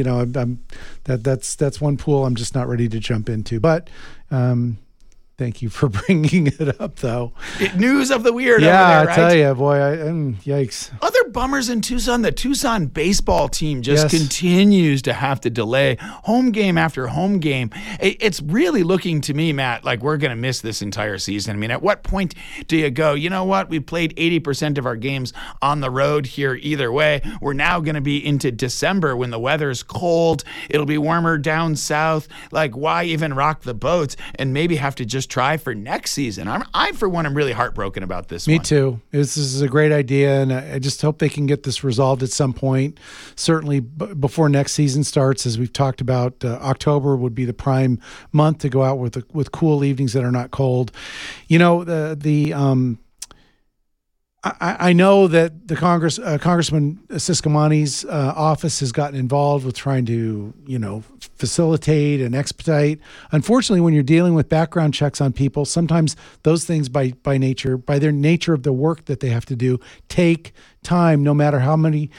one pool I'm just not ready to jump into. But thank you for bringing it up, though. News of the weird over there, right? I tell you, boy, yikes. Other bummers in Tucson, the Tucson baseball team just continues to have to delay home game after home game. It's really looking to me, Matt, like we're going to miss this entire season. I mean, at what point do you go, you know what, we played 80% of our games on the road here either way. We're now going to be into December when the weather's cold. It'll be warmer down south. Like, why even rock the boats and maybe have to just try for next season? I for one, am really heartbroken about this one. Me too. This is a great idea, and I just hope they can get this resolved at some point. Certainly before next season starts, as we've talked about. October would be the prime month to go out with cool evenings that are not cold. I know that the Congressman Ciscomani's office has gotten involved with trying to, facilitate and expedite. Unfortunately, when you're dealing with background checks on people, sometimes those things by their nature of the work that they have to do, take time. No matter how many,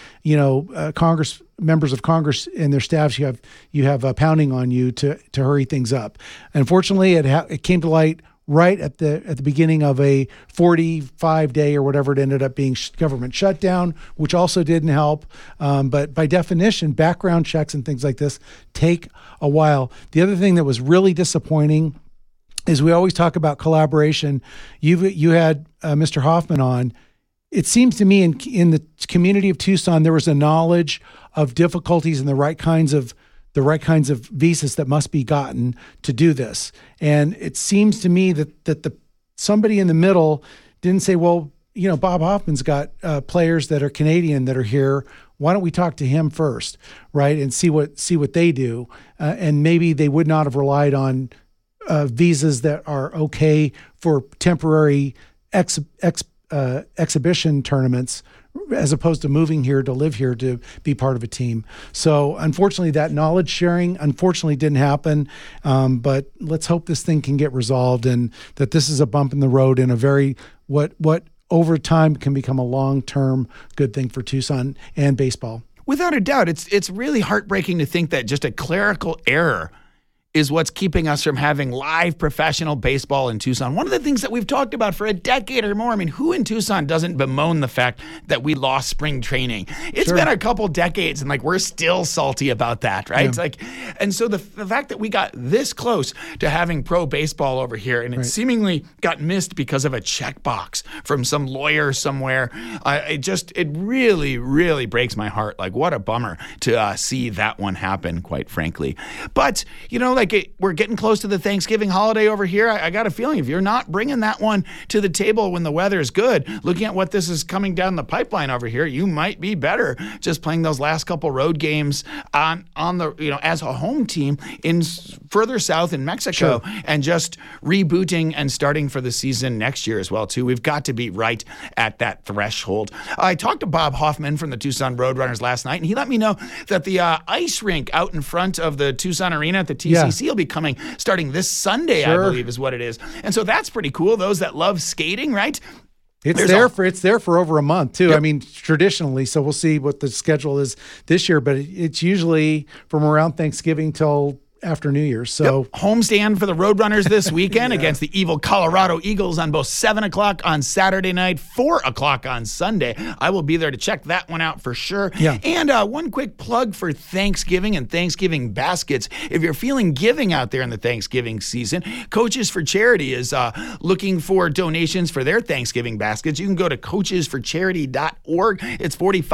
members of Congress and their staffs you have pounding on you to hurry things up. Unfortunately, it came to light right at the beginning of a 45-day or whatever it ended up being government shutdown, which also didn't help. But by definition, background checks and things like this take a while. The other thing that was really disappointing is we always talk about collaboration. You had Mr. Hoffman on. It seems to me in the community of Tucson, there was a knowledge of difficulties and the right kinds of visas that must be gotten to do this. And it seems to me that somebody in the middle didn't say, well, Bob Hoffman's got players that are Canadian that are here. Why don't we talk to him first, right? And see what they do. And maybe they would not have relied on visas that are okay for temporary exhibition tournaments, as opposed to moving here to live here to be part of a team. So unfortunately, that knowledge sharing didn't happen. But let's hope this thing can get resolved and that this is a bump in the road in a very what over time can become a long-term good thing for Tucson and baseball. Without a doubt, it's really heartbreaking to think that just a clerical error is what's keeping us from having live professional baseball in Tucson. One of the things that we've talked about for a decade or more, I mean, who in Tucson doesn't bemoan the fact that we lost spring training? It's been a couple decades and we're still salty about that, right? Yeah. And so the fact that we got this close to having pro baseball over here and it seemingly got missed because of a checkbox from some lawyer somewhere, it really, really breaks my heart. What a bummer to see that one happen, quite frankly. But, we're getting close to the Thanksgiving holiday over here. I got a feeling if you're not bringing that one to the table when the weather is good, looking at what this is coming down the pipeline over here, you might be better just playing those last couple road games on the, as a home team in further south in Mexico and just rebooting and starting for the season next year as well, too. We've got to be right at that threshold. I talked to Bob Hoffman from the Tucson Roadrunners last night, and he let me know that the ice rink out in front of the Tucson Arena at the TCC will be coming starting this Sunday, I believe is what it is. And so that's pretty cool. Those that love skating, right? It's there for over a month too. Yep. I mean, traditionally, so we'll see what the schedule is this year, but it's usually from around Thanksgiving till after New Year's. So homestand for the Roadrunners this weekend against the evil Colorado Eagles on both 7 o'clock on Saturday night, 4 o'clock on Sunday. I will be there to check that one out for sure. Yeah. And one quick plug for Thanksgiving and Thanksgiving baskets. If you're feeling giving out there in the Thanksgiving season, Coaches for Charity is looking for donations for their Thanksgiving baskets. You can go to coachesforcharity.org. It's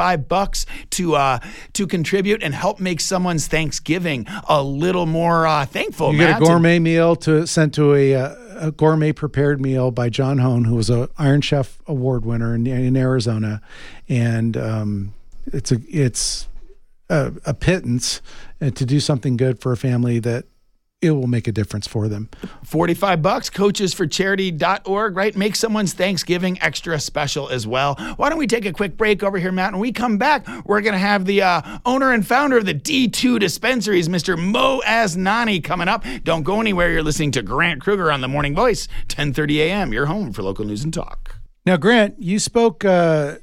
$45 to contribute and help make someone's Thanksgiving a little more thankful. You get a gourmet meal sent to a gourmet prepared meal by John Hone, who was an Iron Chef Award winner in Arizona, and it's a pittance to do something good for a family that it will make a difference for them. $45, coachesforcharity.org, right? Make someone's Thanksgiving extra special as well. Why don't we take a quick break over here, Matt? When we come back, we're going to have the owner and founder of the D2 Dispensaries, Mr. Mo Asnani, coming up. Don't go anywhere. You're listening to Grant Kruger on The Morning Voice, 10:30 a.m. Your home for local news and talk. Now, Grant, you spoke about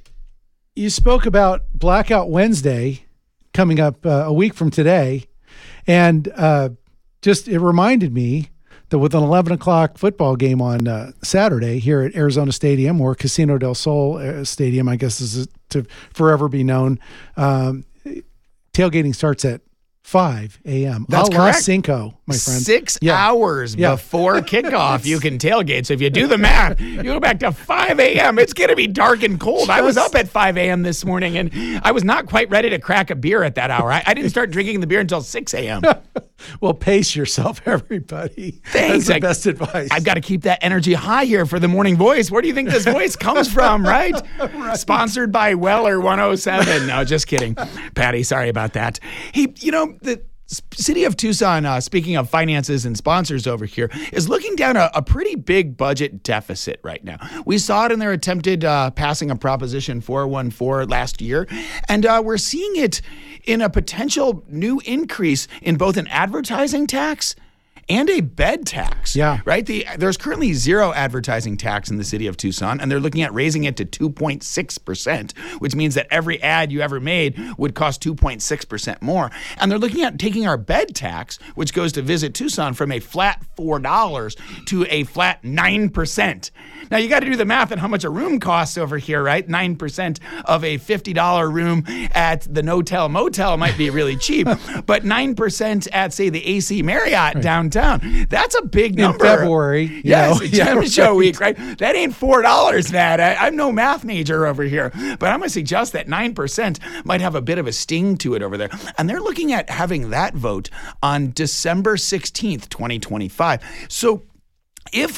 Blackout Wednesday coming up a week from today, and it reminded me that with an 11 o'clock football game on Saturday here at Arizona Stadium, or Casino del Sol Stadium, I guess is to forever be known, tailgating starts at 5 a.m. That's correct. Cinco, my friend. 6 hours before kickoff, you can tailgate. So if you do the math, you go back to 5 a.m. It's going to be dark and cold. I was up at 5 a.m. this morning, and I was not quite ready to crack a beer at that hour. I didn't start drinking the beer until 6 a.m. Well, pace yourself, everybody. Thanks. That's the best advice. I've got to keep that energy high here for the morning voice. Where do you think this voice comes from, right? Sponsored by Weller 107. No, just kidding. Patty, sorry about that. Hey, City of Tucson, speaking of finances and sponsors over here, is looking down a pretty big budget deficit right now. We saw it in their attempted passing of Proposition 414 last year, and we're seeing it in a potential new increase in both an advertising tax and a bed tax. Yeah. Right? There's currently zero advertising tax in the city of Tucson, and they're looking at raising it to 2.6%, which means that every ad you ever made would cost 2.6% more. And they're looking at taking our bed tax, which goes to Visit Tucson, from a flat $4 to a flat 9%. Now, you got to do the math on how much a room costs over here, right? 9% of a $50 room at the No-Tell Motel might be really cheap, but 9% at, say, the AC Marriott downtown, that's a big number. In February. Yes, Gem Show Week, right? That ain't $4, Matt. I'm no math major over here, but I'm going to suggest that 9% might have a bit of a sting to it over there. And they're looking at having that vote on December 16th, 2025. So if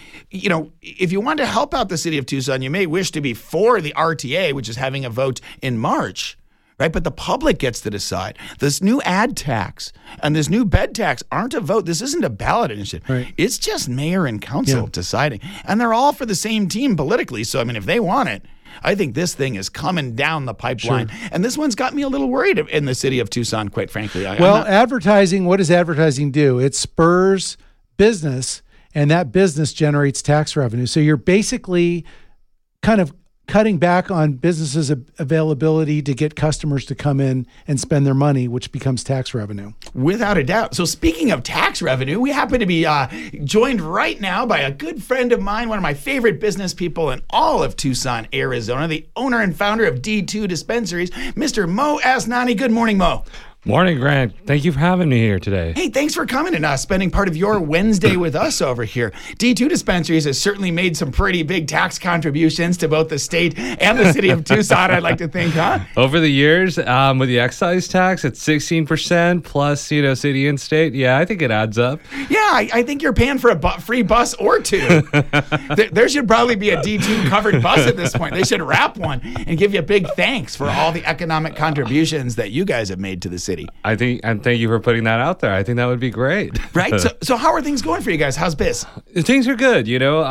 you want to help out the city of Tucson, you may wish to be for the RTA, which is having a vote in March. Right, but the public gets to decide. This new ad tax and this new bed tax aren't a vote. This isn't a ballot initiative. Right. It's just mayor and council deciding. And they're all for the same team politically. So, I mean, if they want it, I think this thing is coming down the pipeline. Sure. And this one's got me a little worried in the city of Tucson, quite frankly. Advertising, what does advertising do? It spurs business, and that business generates tax revenue. So you're basically kind of cutting back on businesses' availability to get customers to come in and spend their money, which becomes tax revenue. Without a doubt. So speaking of tax revenue, we happen to be joined right now by a good friend of mine, one of my favorite business people in all of Tucson, Arizona, the owner and founder of D2 Dispensaries, Mr. Mo Asnani. Good morning, Mo. Morning, Grant. Thank you for having me here today. Hey, thanks for coming and spending part of your Wednesday with us over here. D2 Dispensaries has certainly made some pretty big tax contributions to both the state and the city of Tucson, I'd like to think, huh? Over the years, with the excise tax at 16% plus, city and state, yeah, I think it adds up. Yeah, I think you're paying for a free bus or two. There should probably be a D2 covered bus at this point. They should wrap one and give you a big thanks for all the economic contributions that you guys have made to the city. I think, and thank you for putting that out there. I think that would be great. Right? So how are things going for you guys? How's biz? Things are good.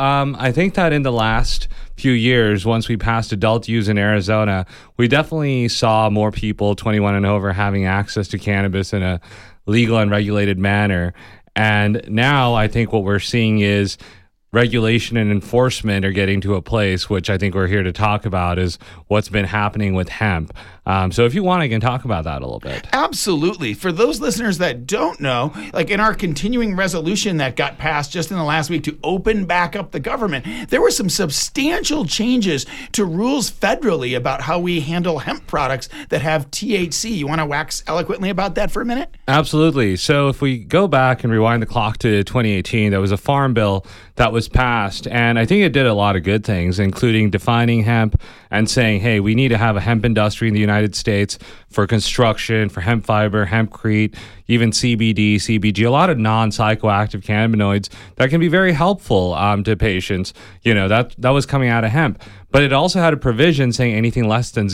I think that in the last few years, once we passed adult use in Arizona, we definitely saw more people 21 and over having access to cannabis in a legal and regulated manner. And now I think what we're seeing is regulation and enforcement are getting to a place, which I think we're here to talk about, is what's been happening with hemp. So if you want, I can talk about that a little bit. Absolutely. For those listeners that don't know, like in our continuing resolution that got passed just in the last week to open back up the government, there were some substantial changes to rules federally about how we handle hemp products that have THC. You want to wax eloquently about that for a minute? Absolutely. So if we go back and rewind the clock to 2018, there was a farm bill that was passed, and I think it did a lot of good things, including defining hemp and saying, hey, we need to have a hemp industry in the United States for construction, for hemp fiber, hempcrete, even CBD, CBG, a lot of non-psychoactive cannabinoids that can be very helpful to patients. That was coming out of hemp. But it also had a provision saying anything less than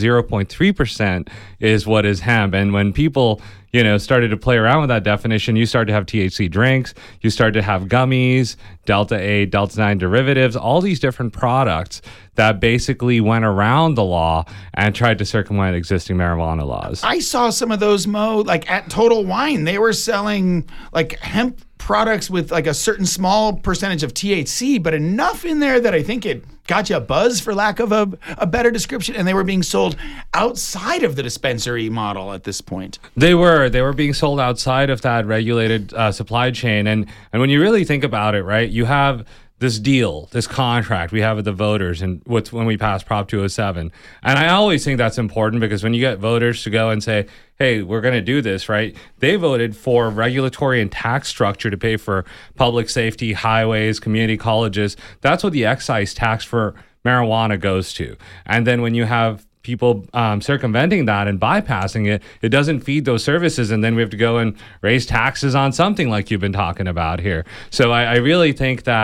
0.3% is what is hemp. And when people, started to play around with that definition, you started to have THC drinks, you started to have gummies, Delta 8, Delta 9 derivatives, all these different products that basically went around the law and tried to circumvent existing marijuana laws. I saw some of those, Mo, like at Total Wine. They were selling like hemp products with like a certain small percentage of THC, but enough in there that I think it got you a buzz, for lack of a better description, and they were being sold outside of the dispensary model at this point. They were being sold outside of that regulated supply chain, and when you really think about it, right, you have this deal, this contract we have with the voters, and when we passed Prop 207. And I always think that's important, because when you get voters to go and say, hey, we're going to do this, right? They voted for regulatory and tax structure to pay for public safety, highways, community colleges. That's what the excise tax for marijuana goes to. And then when you have people circumventing that and bypassing it, it doesn't feed those services, and then we have to go and raise taxes on something like you've been talking about here. So I really think that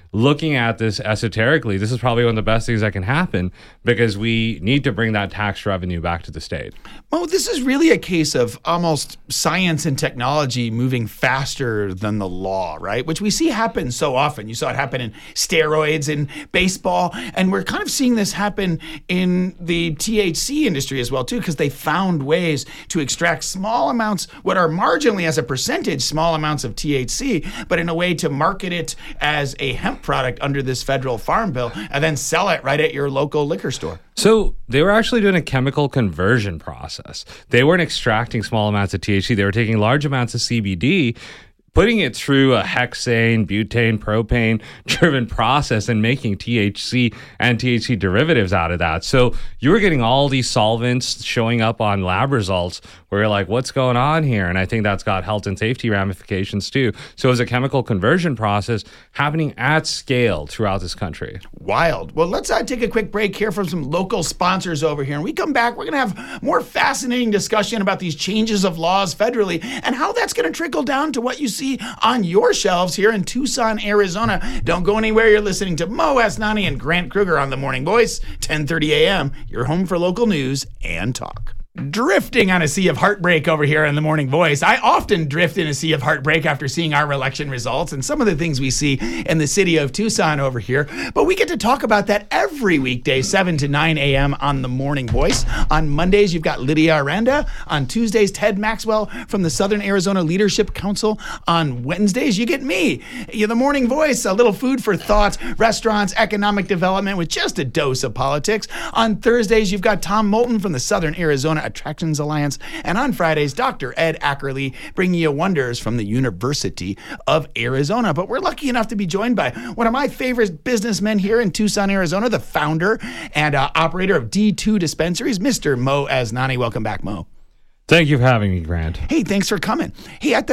looking at this esoterically, this is probably one of the best things that can happen because we need to bring that tax revenue back to the state. Well, this is really a case of almost science and technology moving faster than the law, right? Which we see happen so often. You saw it happen in steroids in baseball, and we're kind of seeing this happen in the THC industry as well, too, because they found ways to extract small amounts, what are marginally as a percentage, small amounts of THC, but in a way to market it as a hemp product under this federal farm bill and then sell it right at your local liquor store. So they were actually doing a chemical conversion process. They weren't extracting small amounts of THC. They were taking large amounts of CBD, putting it through a hexane, butane, propane driven process and making THC and THC derivatives out of that. So you were getting all these solvents showing up on lab results where you're like, what's going on here? And I think that's got health and safety ramifications too. So it's a chemical conversion process happening at scale throughout this country. Wild. Well, let's take a quick break here from some local sponsors over here. And we come back, we're going to have more fascinating discussion about these changes of laws federally and how that's going to trickle down to what you see on your shelves here in Tucson, Arizona. Don't go anywhere. You're listening to Mo Asnani and Grant Kruger on The Morning Voice, 10:30 a.m. Your home for local news and talk. Drifting on a sea of heartbreak over here in The Morning Voice. I often drift in a sea of heartbreak after seeing our election results and some of the things we see in the city of Tucson over here. But we get to talk about that every weekday, 7 to 9 a.m. on The Morning Voice. On Mondays, you've got Lydia Aranda. On Tuesdays, Ted Maxwell from the Southern Arizona Leadership Council. On Wednesdays, you get me, The Morning Voice, a little food for thought, restaurants, economic development with just a dose of politics. On Thursdays, you've got Tom Moulton from the Southern Arizona Attractions Alliance. And on Fridays, Dr. Ed Ackerley bringing you wonders from the University of Arizona. But we're lucky enough to be joined by one of my favorite businessmen here in Tucson, Arizona, the founder and operator of D2 Dispensaries, Mr. Mo Asnani. Welcome back, Mo. Thank you for having me, Grant. Hey, thanks for coming. Hey, at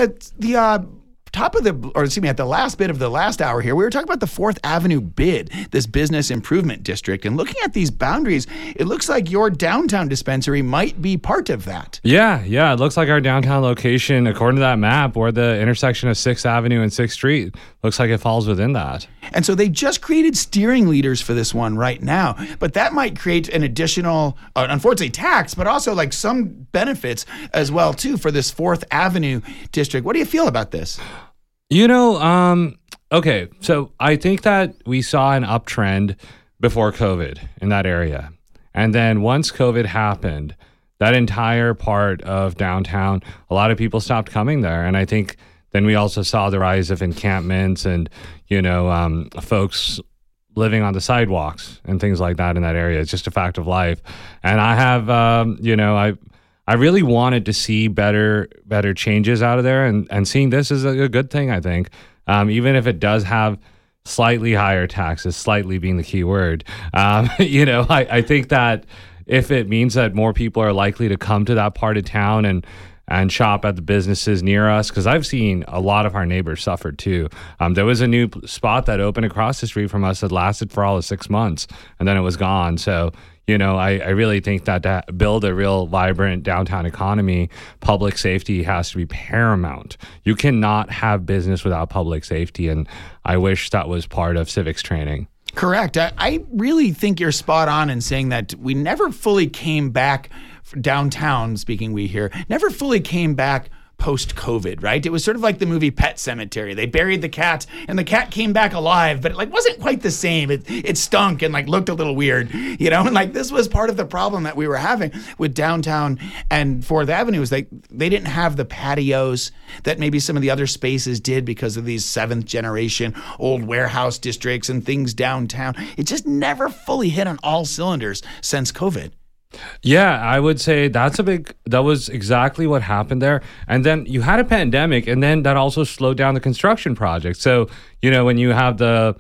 at the last bit of the last hour here, we were talking about the 4th Avenue bid, this business improvement district. And looking at these boundaries, it looks like your downtown dispensary might be part of that. Yeah. It looks like our downtown location, according to that map, or the intersection of 6th Avenue and 6th Street, looks like it falls within that. And so they just created steering leaders for this one right now. But that might create an additional, unfortunately, tax, but also like some benefits as well, too, for this 4th Avenue district. What do you feel about this? Okay, so I think that we saw an uptrend before COVID in that area. And then once COVID happened, that entire part of downtown, a lot of people stopped coming there. And I think then we also saw the rise of encampments and, folks living on the sidewalks and things like that in that area. It's just a fact of life. And I have, I really wanted to see better changes out of there, and seeing this is a good thing, I think. Even if it does have slightly higher taxes, slightly being the key word, I think that if it means that more people are likely to come to that part of town and shop at the businesses near us, because I've seen a lot of our neighbors suffer too. There was a new spot that opened across the street from us that lasted for all of 6 months, and then it was gone. So, I really think that to build a real vibrant downtown economy, public safety has to be paramount. You cannot have business without public safety, and I wish that was part of civics training. Correct. I really think you're spot on in saying that we never fully came back downtown, speaking we here, never fully came back post-COVID, right? It was sort of like the movie Pet Sematary. They buried the cat and the cat came back alive, but it wasn't quite the same. It stunk and looked a little weird, and this was part of the problem that we were having with downtown and 4th Avenue is they didn't have the patios that maybe some of the other spaces did because of these 7th generation old warehouse districts and things downtown. It just never fully hit on all cylinders since COVID. Yeah, I would say that was exactly what happened there. And then you had a pandemic, and then that also slowed down the construction project. So, when you have the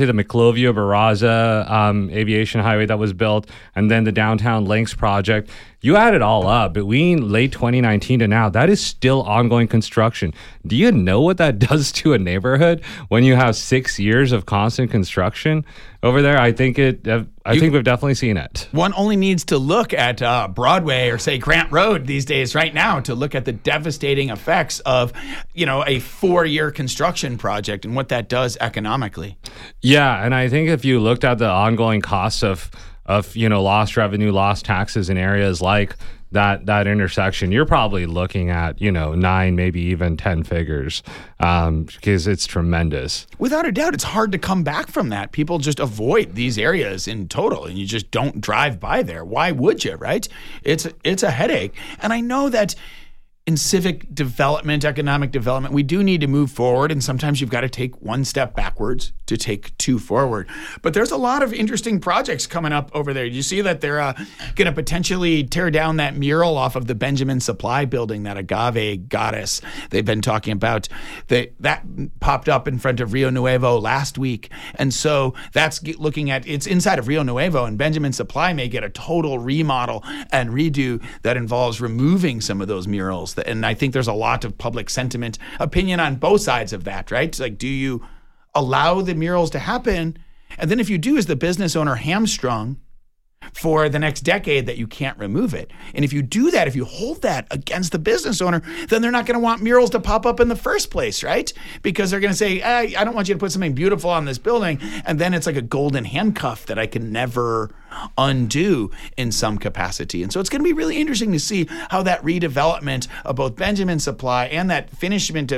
Miclovio Barraza aviation highway that was built, and then the Downtown Links project, you add it all up between late 2019 to now, that is still ongoing construction. Do you know what that does to a neighborhood when you have 6 years of constant construction over there? I think we've definitely seen it. One only needs to look at Broadway or say Grant Road these days right now to look at the devastating effects of, a 4-year construction project and what that does economically. Yeah, and I think if you looked at the ongoing costs of lost revenue, lost taxes in areas like that intersection, you're probably looking at 9, maybe even 10 figures, because it's tremendous. Without a doubt, it's hard to come back from that. People just avoid these areas in total, and you just don't drive by there. Why would you, right? It's a headache. And I know that in civic development, economic development, we do need to move forward, and sometimes you've got to take one step backwards to take 2 forward. But there's a lot of interesting projects coming up over there. You see that they're going to potentially tear down that mural off of the Benjamin Supply building, that agave goddess they've been talking about. That popped up in front of Rio Nuevo last week. And so that's looking at, it's inside of Rio Nuevo, and Benjamin Supply may get a total remodel and redo that involves removing some of those murals. And I think there's a lot of public sentiment, opinion on both sides of that, right? It's like, do you allow the murals to happen? And then if you do, is the business owner hamstrung for the next decade that you can't remove it? And if you do that, if you hold that against the business owner, then they're not going to want murals to pop up in the first place, right? Because they're going to say, I don't want you to put something beautiful on this building. And then it's like a golden handcuff that I can never undo in some capacity. And so it's going to be really interesting to see how that redevelopment of both Benjamin Supply and that finishing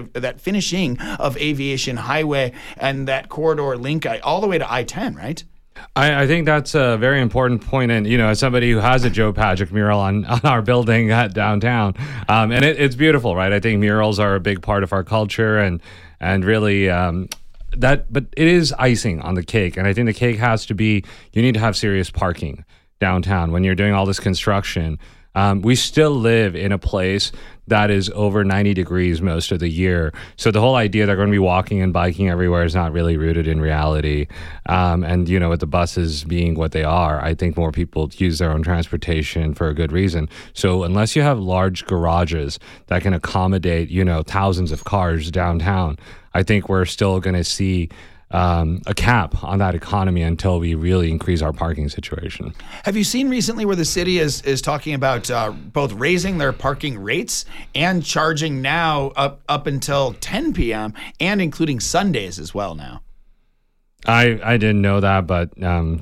of Aviation Highway and that corridor link all the way to I-10, right? I think that's a very important point. And, as somebody who has a Joe Pagic mural on our building at downtown, and it's beautiful, right? I think murals are a big part of our culture and really but it is icing on the cake. And I think the cake has to be, you need to have serious parking downtown when you're doing all this construction. We still live in a place that is over 90 degrees most of the year. So the whole idea they're going to be walking and biking everywhere is not really rooted in reality. And, with the buses being what they are, I think more people use their own transportation for a good reason. So unless you have large garages that can accommodate, thousands of cars downtown, I think we're still going to see a cap on that economy until we really increase our parking situation. Have you seen recently where the city is talking about both raising their parking rates and charging now up until 10 p.m. and including Sundays as well now? I didn't know that, but well,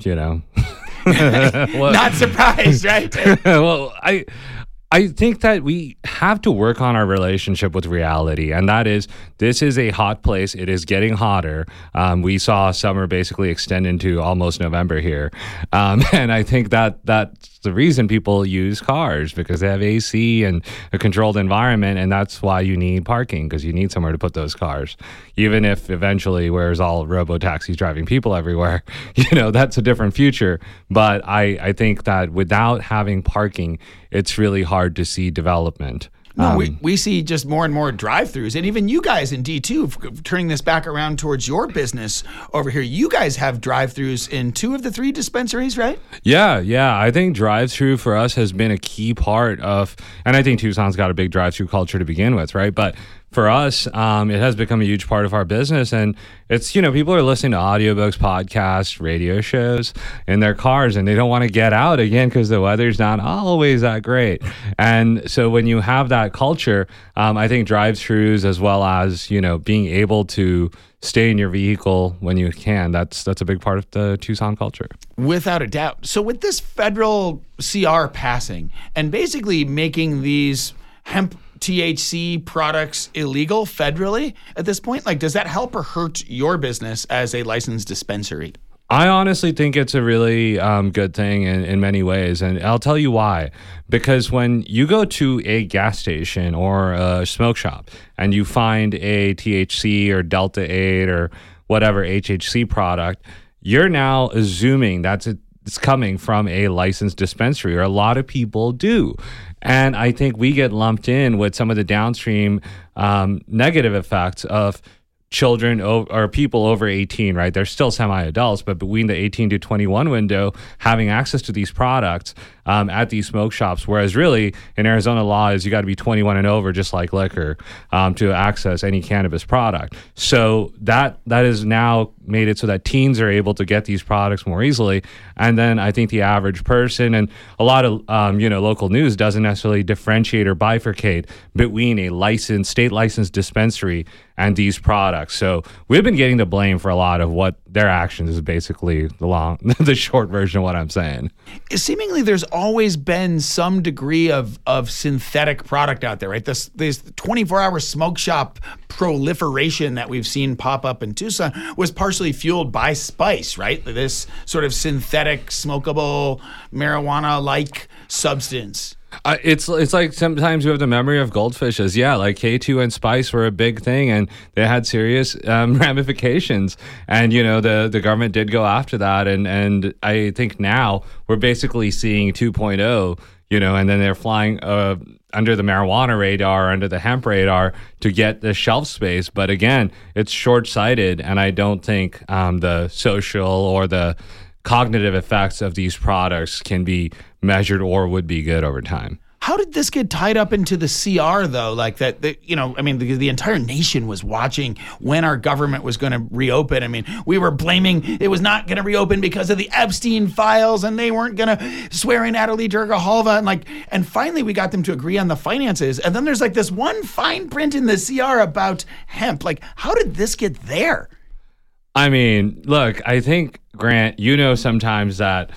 not surprised, right? Well, I think that we have to work on our relationship with reality, and that is, this is a hot place. It is getting hotter. We saw summer basically extend into almost November here, and I think that's the reason people use cars, because they have AC and a controlled environment, and that's why you need parking, because you need somewhere to put those cars. Even if eventually where's all robo-taxis driving people everywhere, that's a different future. But I think that without having parking, it's really hard to see development. No, we see just more and more drive-thrus, and even you guys in D2, turning this back around towards your business over here, you guys have drive-thrus in 2 of the 3 dispensaries, right? Yeah. I think drive-thru for us has been a key part of, and I think Tucson's got a big drive-thru culture to begin with, right? But for us, it has become a huge part of our business. And it's, people are listening to audiobooks, podcasts, radio shows in their cars, and they don't want to get out again because the weather's not always that great. And so when you have that culture, I think drive-thrus, as well as, being able to stay in your vehicle when you can, that's a big part of the Tucson culture. Without a doubt. So with this federal CR passing and basically making these hemp THC products illegal federally at this point, does that help or hurt your business as a licensed dispensary? I honestly think it's a really good thing in many ways, and I'll tell you why. Because when you go to a gas station or a smoke shop and you find a THC or Delta 8 or whatever HHC product, you're now assuming it's coming from a licensed dispensary, or a lot of people do. And I think we get lumped in with some of the downstream negative effects of children or people over 18, right? They're still semi-adults, but between the 18 to 21 window, having access to these products at these smoke shops. Whereas really in Arizona law is you got to be 21 and over, just like liquor, to access any cannabis product. So that is now made it so that teens are able to get these products more easily. And then I think the average person and a lot of local news doesn't necessarily differentiate or bifurcate between a state licensed dispensary and these products. So we've been getting the blame for a lot of what their actions is basically the short version of what I'm saying. Seemingly there's always been some degree of synthetic product out there, right? This 24-hour smoke shop proliferation that we've seen pop up in Tucson was partially fueled by spice, right? This sort of synthetic, smokable, marijuana-like substance. It's like sometimes we have the memory of goldfishes. Yeah, like K2 and spice were a big thing, and they had serious ramifications. And the government did go after that, and I think now we're basically seeing 2.0. And then they're flying under the marijuana radar, under the hemp radar to get the shelf space. But again, it's short-sighted, and I don't think the social or the cognitive effects of these products can be measured or would be good over time. How did this get tied up into the CR, though? Like that, the entire nation was watching when our government was going to reopen. I mean, we were blaming it was not going to reopen because of the Epstein files, and they weren't going to swear in Natalie Durga-Halva, and finally we got them to agree on the finances. And then there's like this one fine print in the CR about hemp. Like, how did this get there? I mean, look, I think, Grant, sometimes that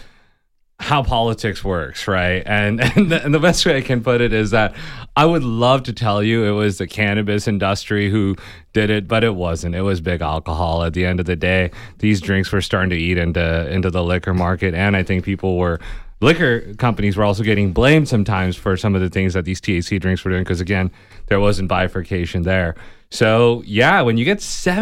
how politics works, right? And the best way I can put it is that I would love to tell you it was the cannabis industry who did it, but it wasn't. It was big alcohol. At the end of the day, these drinks were starting to eat into the liquor market, and I think liquor companies were also getting blamed sometimes for some of the things that these THC drinks were doing because, again, there wasn't bifurcation there. So, yeah, when you get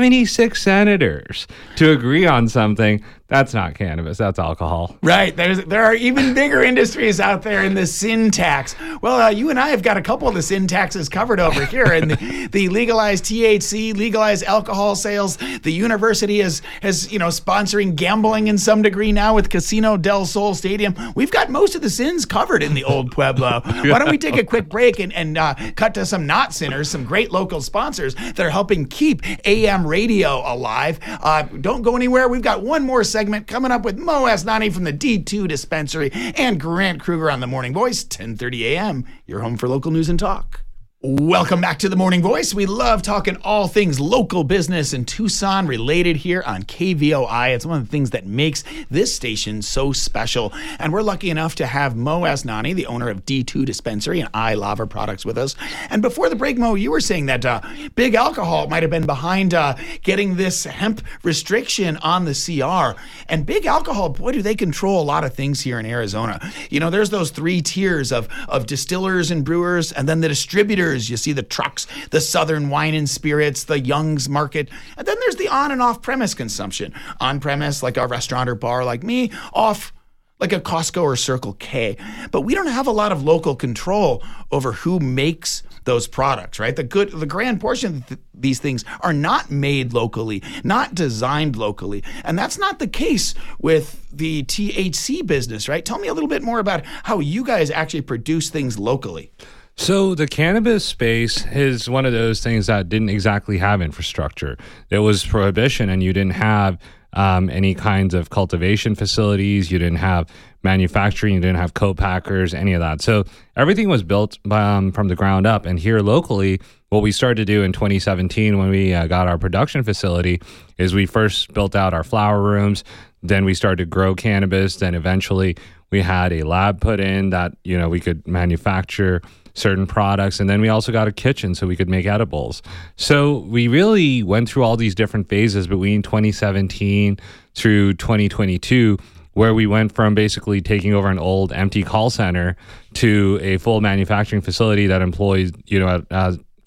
76 senators to agree on something, that's not cannabis, that's alcohol. Right. There are even bigger industries out there in the sin tax. Well, you and I have got a couple of the sin taxes covered over here. And the legalized THC, legalized alcohol sales. The university is sponsoring gambling in some degree now with Casino del Sol Stadium. We've got most of the sins covered in the old Pueblo. Why don't we take a quick break and cut to some not sinners, some great local sponsors that are helping keep AM radio alive. Don't go anywhere. We've got one more segment coming up with Mo Asnani from the D2 Dispensary and Grant Kruger on The Morning Voice, 10:30 a.m. Your home for local news and talk. Welcome back to The Morning Voice. We love talking all things local business in Tucson related here on KVOI. It's one of the things that makes this station so special. And we're lucky enough to have Mo Asnani, the owner of D2 Dispensary and iLava Products with us. And before the break, Mo, you were saying that big alcohol might have been behind getting this hemp restriction on the CR. And big alcohol, boy, do they control a lot of things here in Arizona. There's those three tiers of distillers and brewers, and then the distributors. You see the trucks, the Southern Wine and Spirits, the Young's Market, and then there's the on and off premise consumption. On premise, like a restaurant or bar like me, off like a Costco or Circle K. But we don't have a lot of local control over who makes those products, right? The grand portion of these things are not made locally, not designed locally. And that's not the case with the THC business, right? Tell me a little bit more about how you guys actually produce things locally. So the cannabis space is one of those things that didn't exactly have infrastructure. There was prohibition, and you didn't have any kinds of cultivation facilities. You didn't have manufacturing. You didn't have co-packers, any of that. So everything was built from the ground up. And here locally, what we started to do in 2017 when we got our production facility is we first built out our flower rooms. Then we started to grow cannabis. Then eventually we had a lab put in that, we could manufacture certain products. And then we also got a kitchen so we could make edibles. So we really went through all these different phases between 2017 through 2022, where we went from basically taking over an old empty call center to a full manufacturing facility that employs,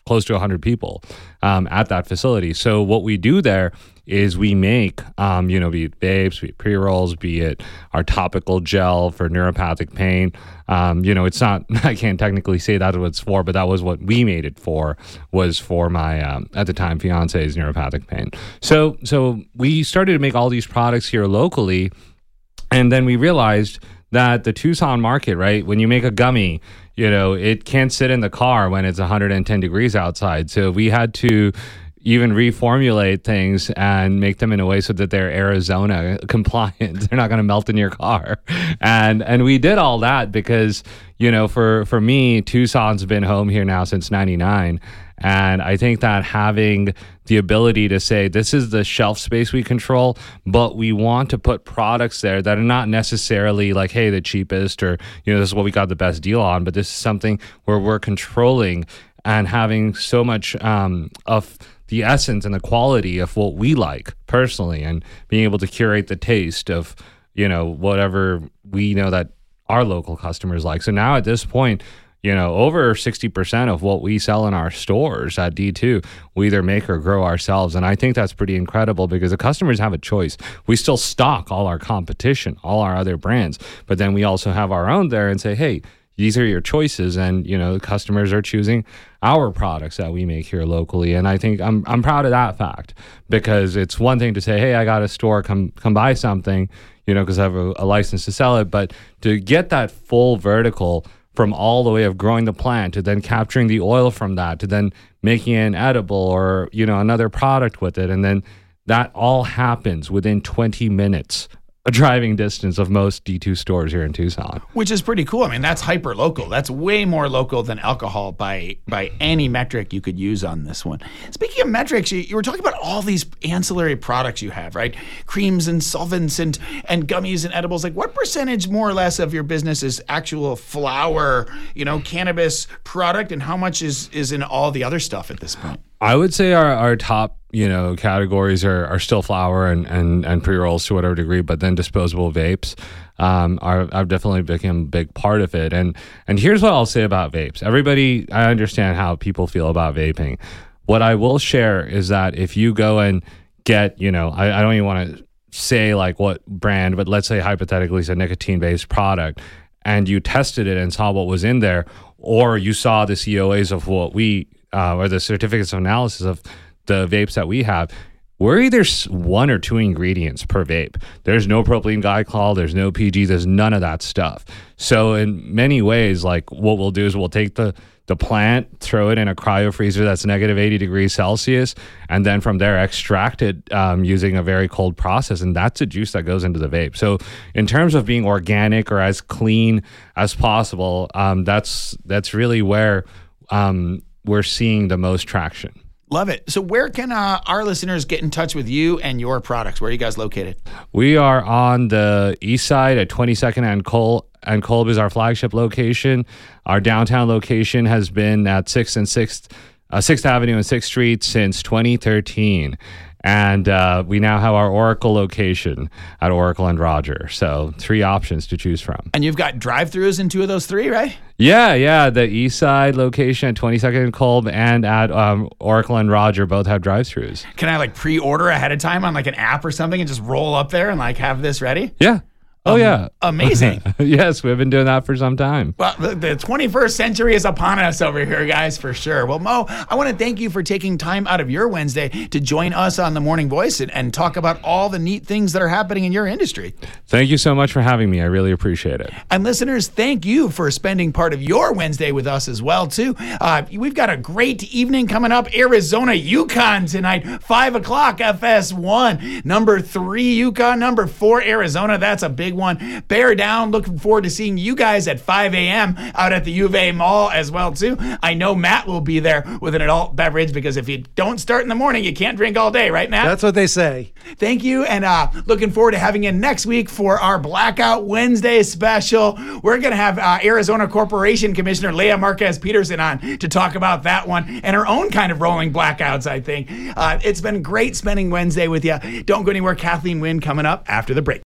close to 100 people at that facility. So what we do there is we make, be it vapes, be it pre-rolls, be it our topical gel for neuropathic pain. It's not, I can't technically say that's what it's for, but that was what we made it for, was for my, at the time, fiance's neuropathic pain. So we started to make all these products here locally, and then we realized that the Tucson market, right, when you make a gummy, it can't sit in the car when it's 110 degrees outside. So we had to even reformulate things and make them in a way so that they're Arizona compliant. They're not going to melt in your car. And we did all that because, for me, Tucson's been home here now since 99. And I think that having the ability to say, this is the shelf space we control, but we want to put products there that are not necessarily like, hey, the cheapest, or, this is what we got the best deal on, but this is something where we're controlling and having so much of the essence and the quality of what we like personally, and being able to curate the taste of, whatever we know that our local customers like. So now at this point, over 60% of what we sell in our stores at D2, we either make or grow ourselves. And I think that's pretty incredible because the customers have a choice. We still stock all our competition, all our other brands, but then we also have our own there and say, hey, these are your choices. And, the customers are choosing our products that we make here locally. And I think I'm proud of that fact, because it's one thing to say, hey, I got a store, come buy something, because I have a license to sell it. But to get that full vertical from all the way of growing the plant to then capturing the oil from that to then making it an edible or, another product with it. And then that all happens within 20 minutes, a driving distance of most D2 stores here in Tucson. Which is pretty cool. I mean, that's hyper local. That's way more local than alcohol by any metric you could use on this one. Speaking of metrics, you were talking about all these ancillary products you have, right? Creams and solvents and gummies and edibles. Like, what percentage more or less of your business is actual flower, cannabis product, and how much is in all the other stuff at this point? I would say our top, categories are still flower and pre-rolls to whatever degree, but then disposable vapes I've definitely become a big part of it. And here's what I'll say about vapes. Everybody, I understand how people feel about vaping. What I will share is that if you go and get, I don't even want to say like what brand, but let's say hypothetically it's a nicotine-based product, and you tested it and saw what was in there, or you saw the COAs of what we, or the certificates of analysis of the vapes that we have, we're either 1 or 2 ingredients per vape. There's no propylene glycol, there's no PG, there's none of that stuff. So in many ways, like what we'll do is we'll take the plant, throw it in a cryo freezer that's negative 80 degrees Celsius, and then from there extract it using a very cold process, and that's a juice that goes into the vape. So in terms of being organic or as clean as possible, that's really where we're seeing the most traction. Love it. So where can our listeners get in touch with you and your products? Where are you guys located? We are on the east side at 22nd and Kolb is our flagship location. Our downtown location has been at 6th Avenue and 6th Street since 2013. And we now have our Oracle location at Oracle and Roger. So 3 options to choose from. And you've got drive-thrus in 2 of those 3, right? Yeah. The east side location at 22nd and Kolb and at Oracle and Roger both have drive-thrus. Can I like pre-order ahead of time on like an app or something and just roll up there and like have this ready? Yeah. Oh, yeah. Amazing. Yes, we've been doing that for some time. Well, the 21st century is upon us over here, guys, for sure. Well, Mo, I want to thank you for taking time out of your Wednesday to join us on The Morning Voice and talk about all the neat things that are happening in your industry. Thank you so much for having me. I really appreciate it. And listeners, thank you for spending part of your Wednesday with us as well, too. We've got a great evening coming up. Arizona, Yukon tonight, 5 o'clock, FS1. Number 3, Yukon. Number 4, Arizona. That's a big one. Bear down. Looking forward to seeing you guys at 5 a.m. out at the U of A Mall as well, too. I know Matt will be there with an adult beverage because if you don't start in the morning, you can't drink all day, right, Matt? That's what they say. Thank you, and looking forward to having you next week for our Blackout Wednesday special. We're going to have Arizona Corporation Commissioner Leah Marquez Peterson on to talk about that one and her own kind of rolling blackouts, I think. It's been great spending Wednesday with you. Don't go anywhere. Kathleen Wynn coming up after the break.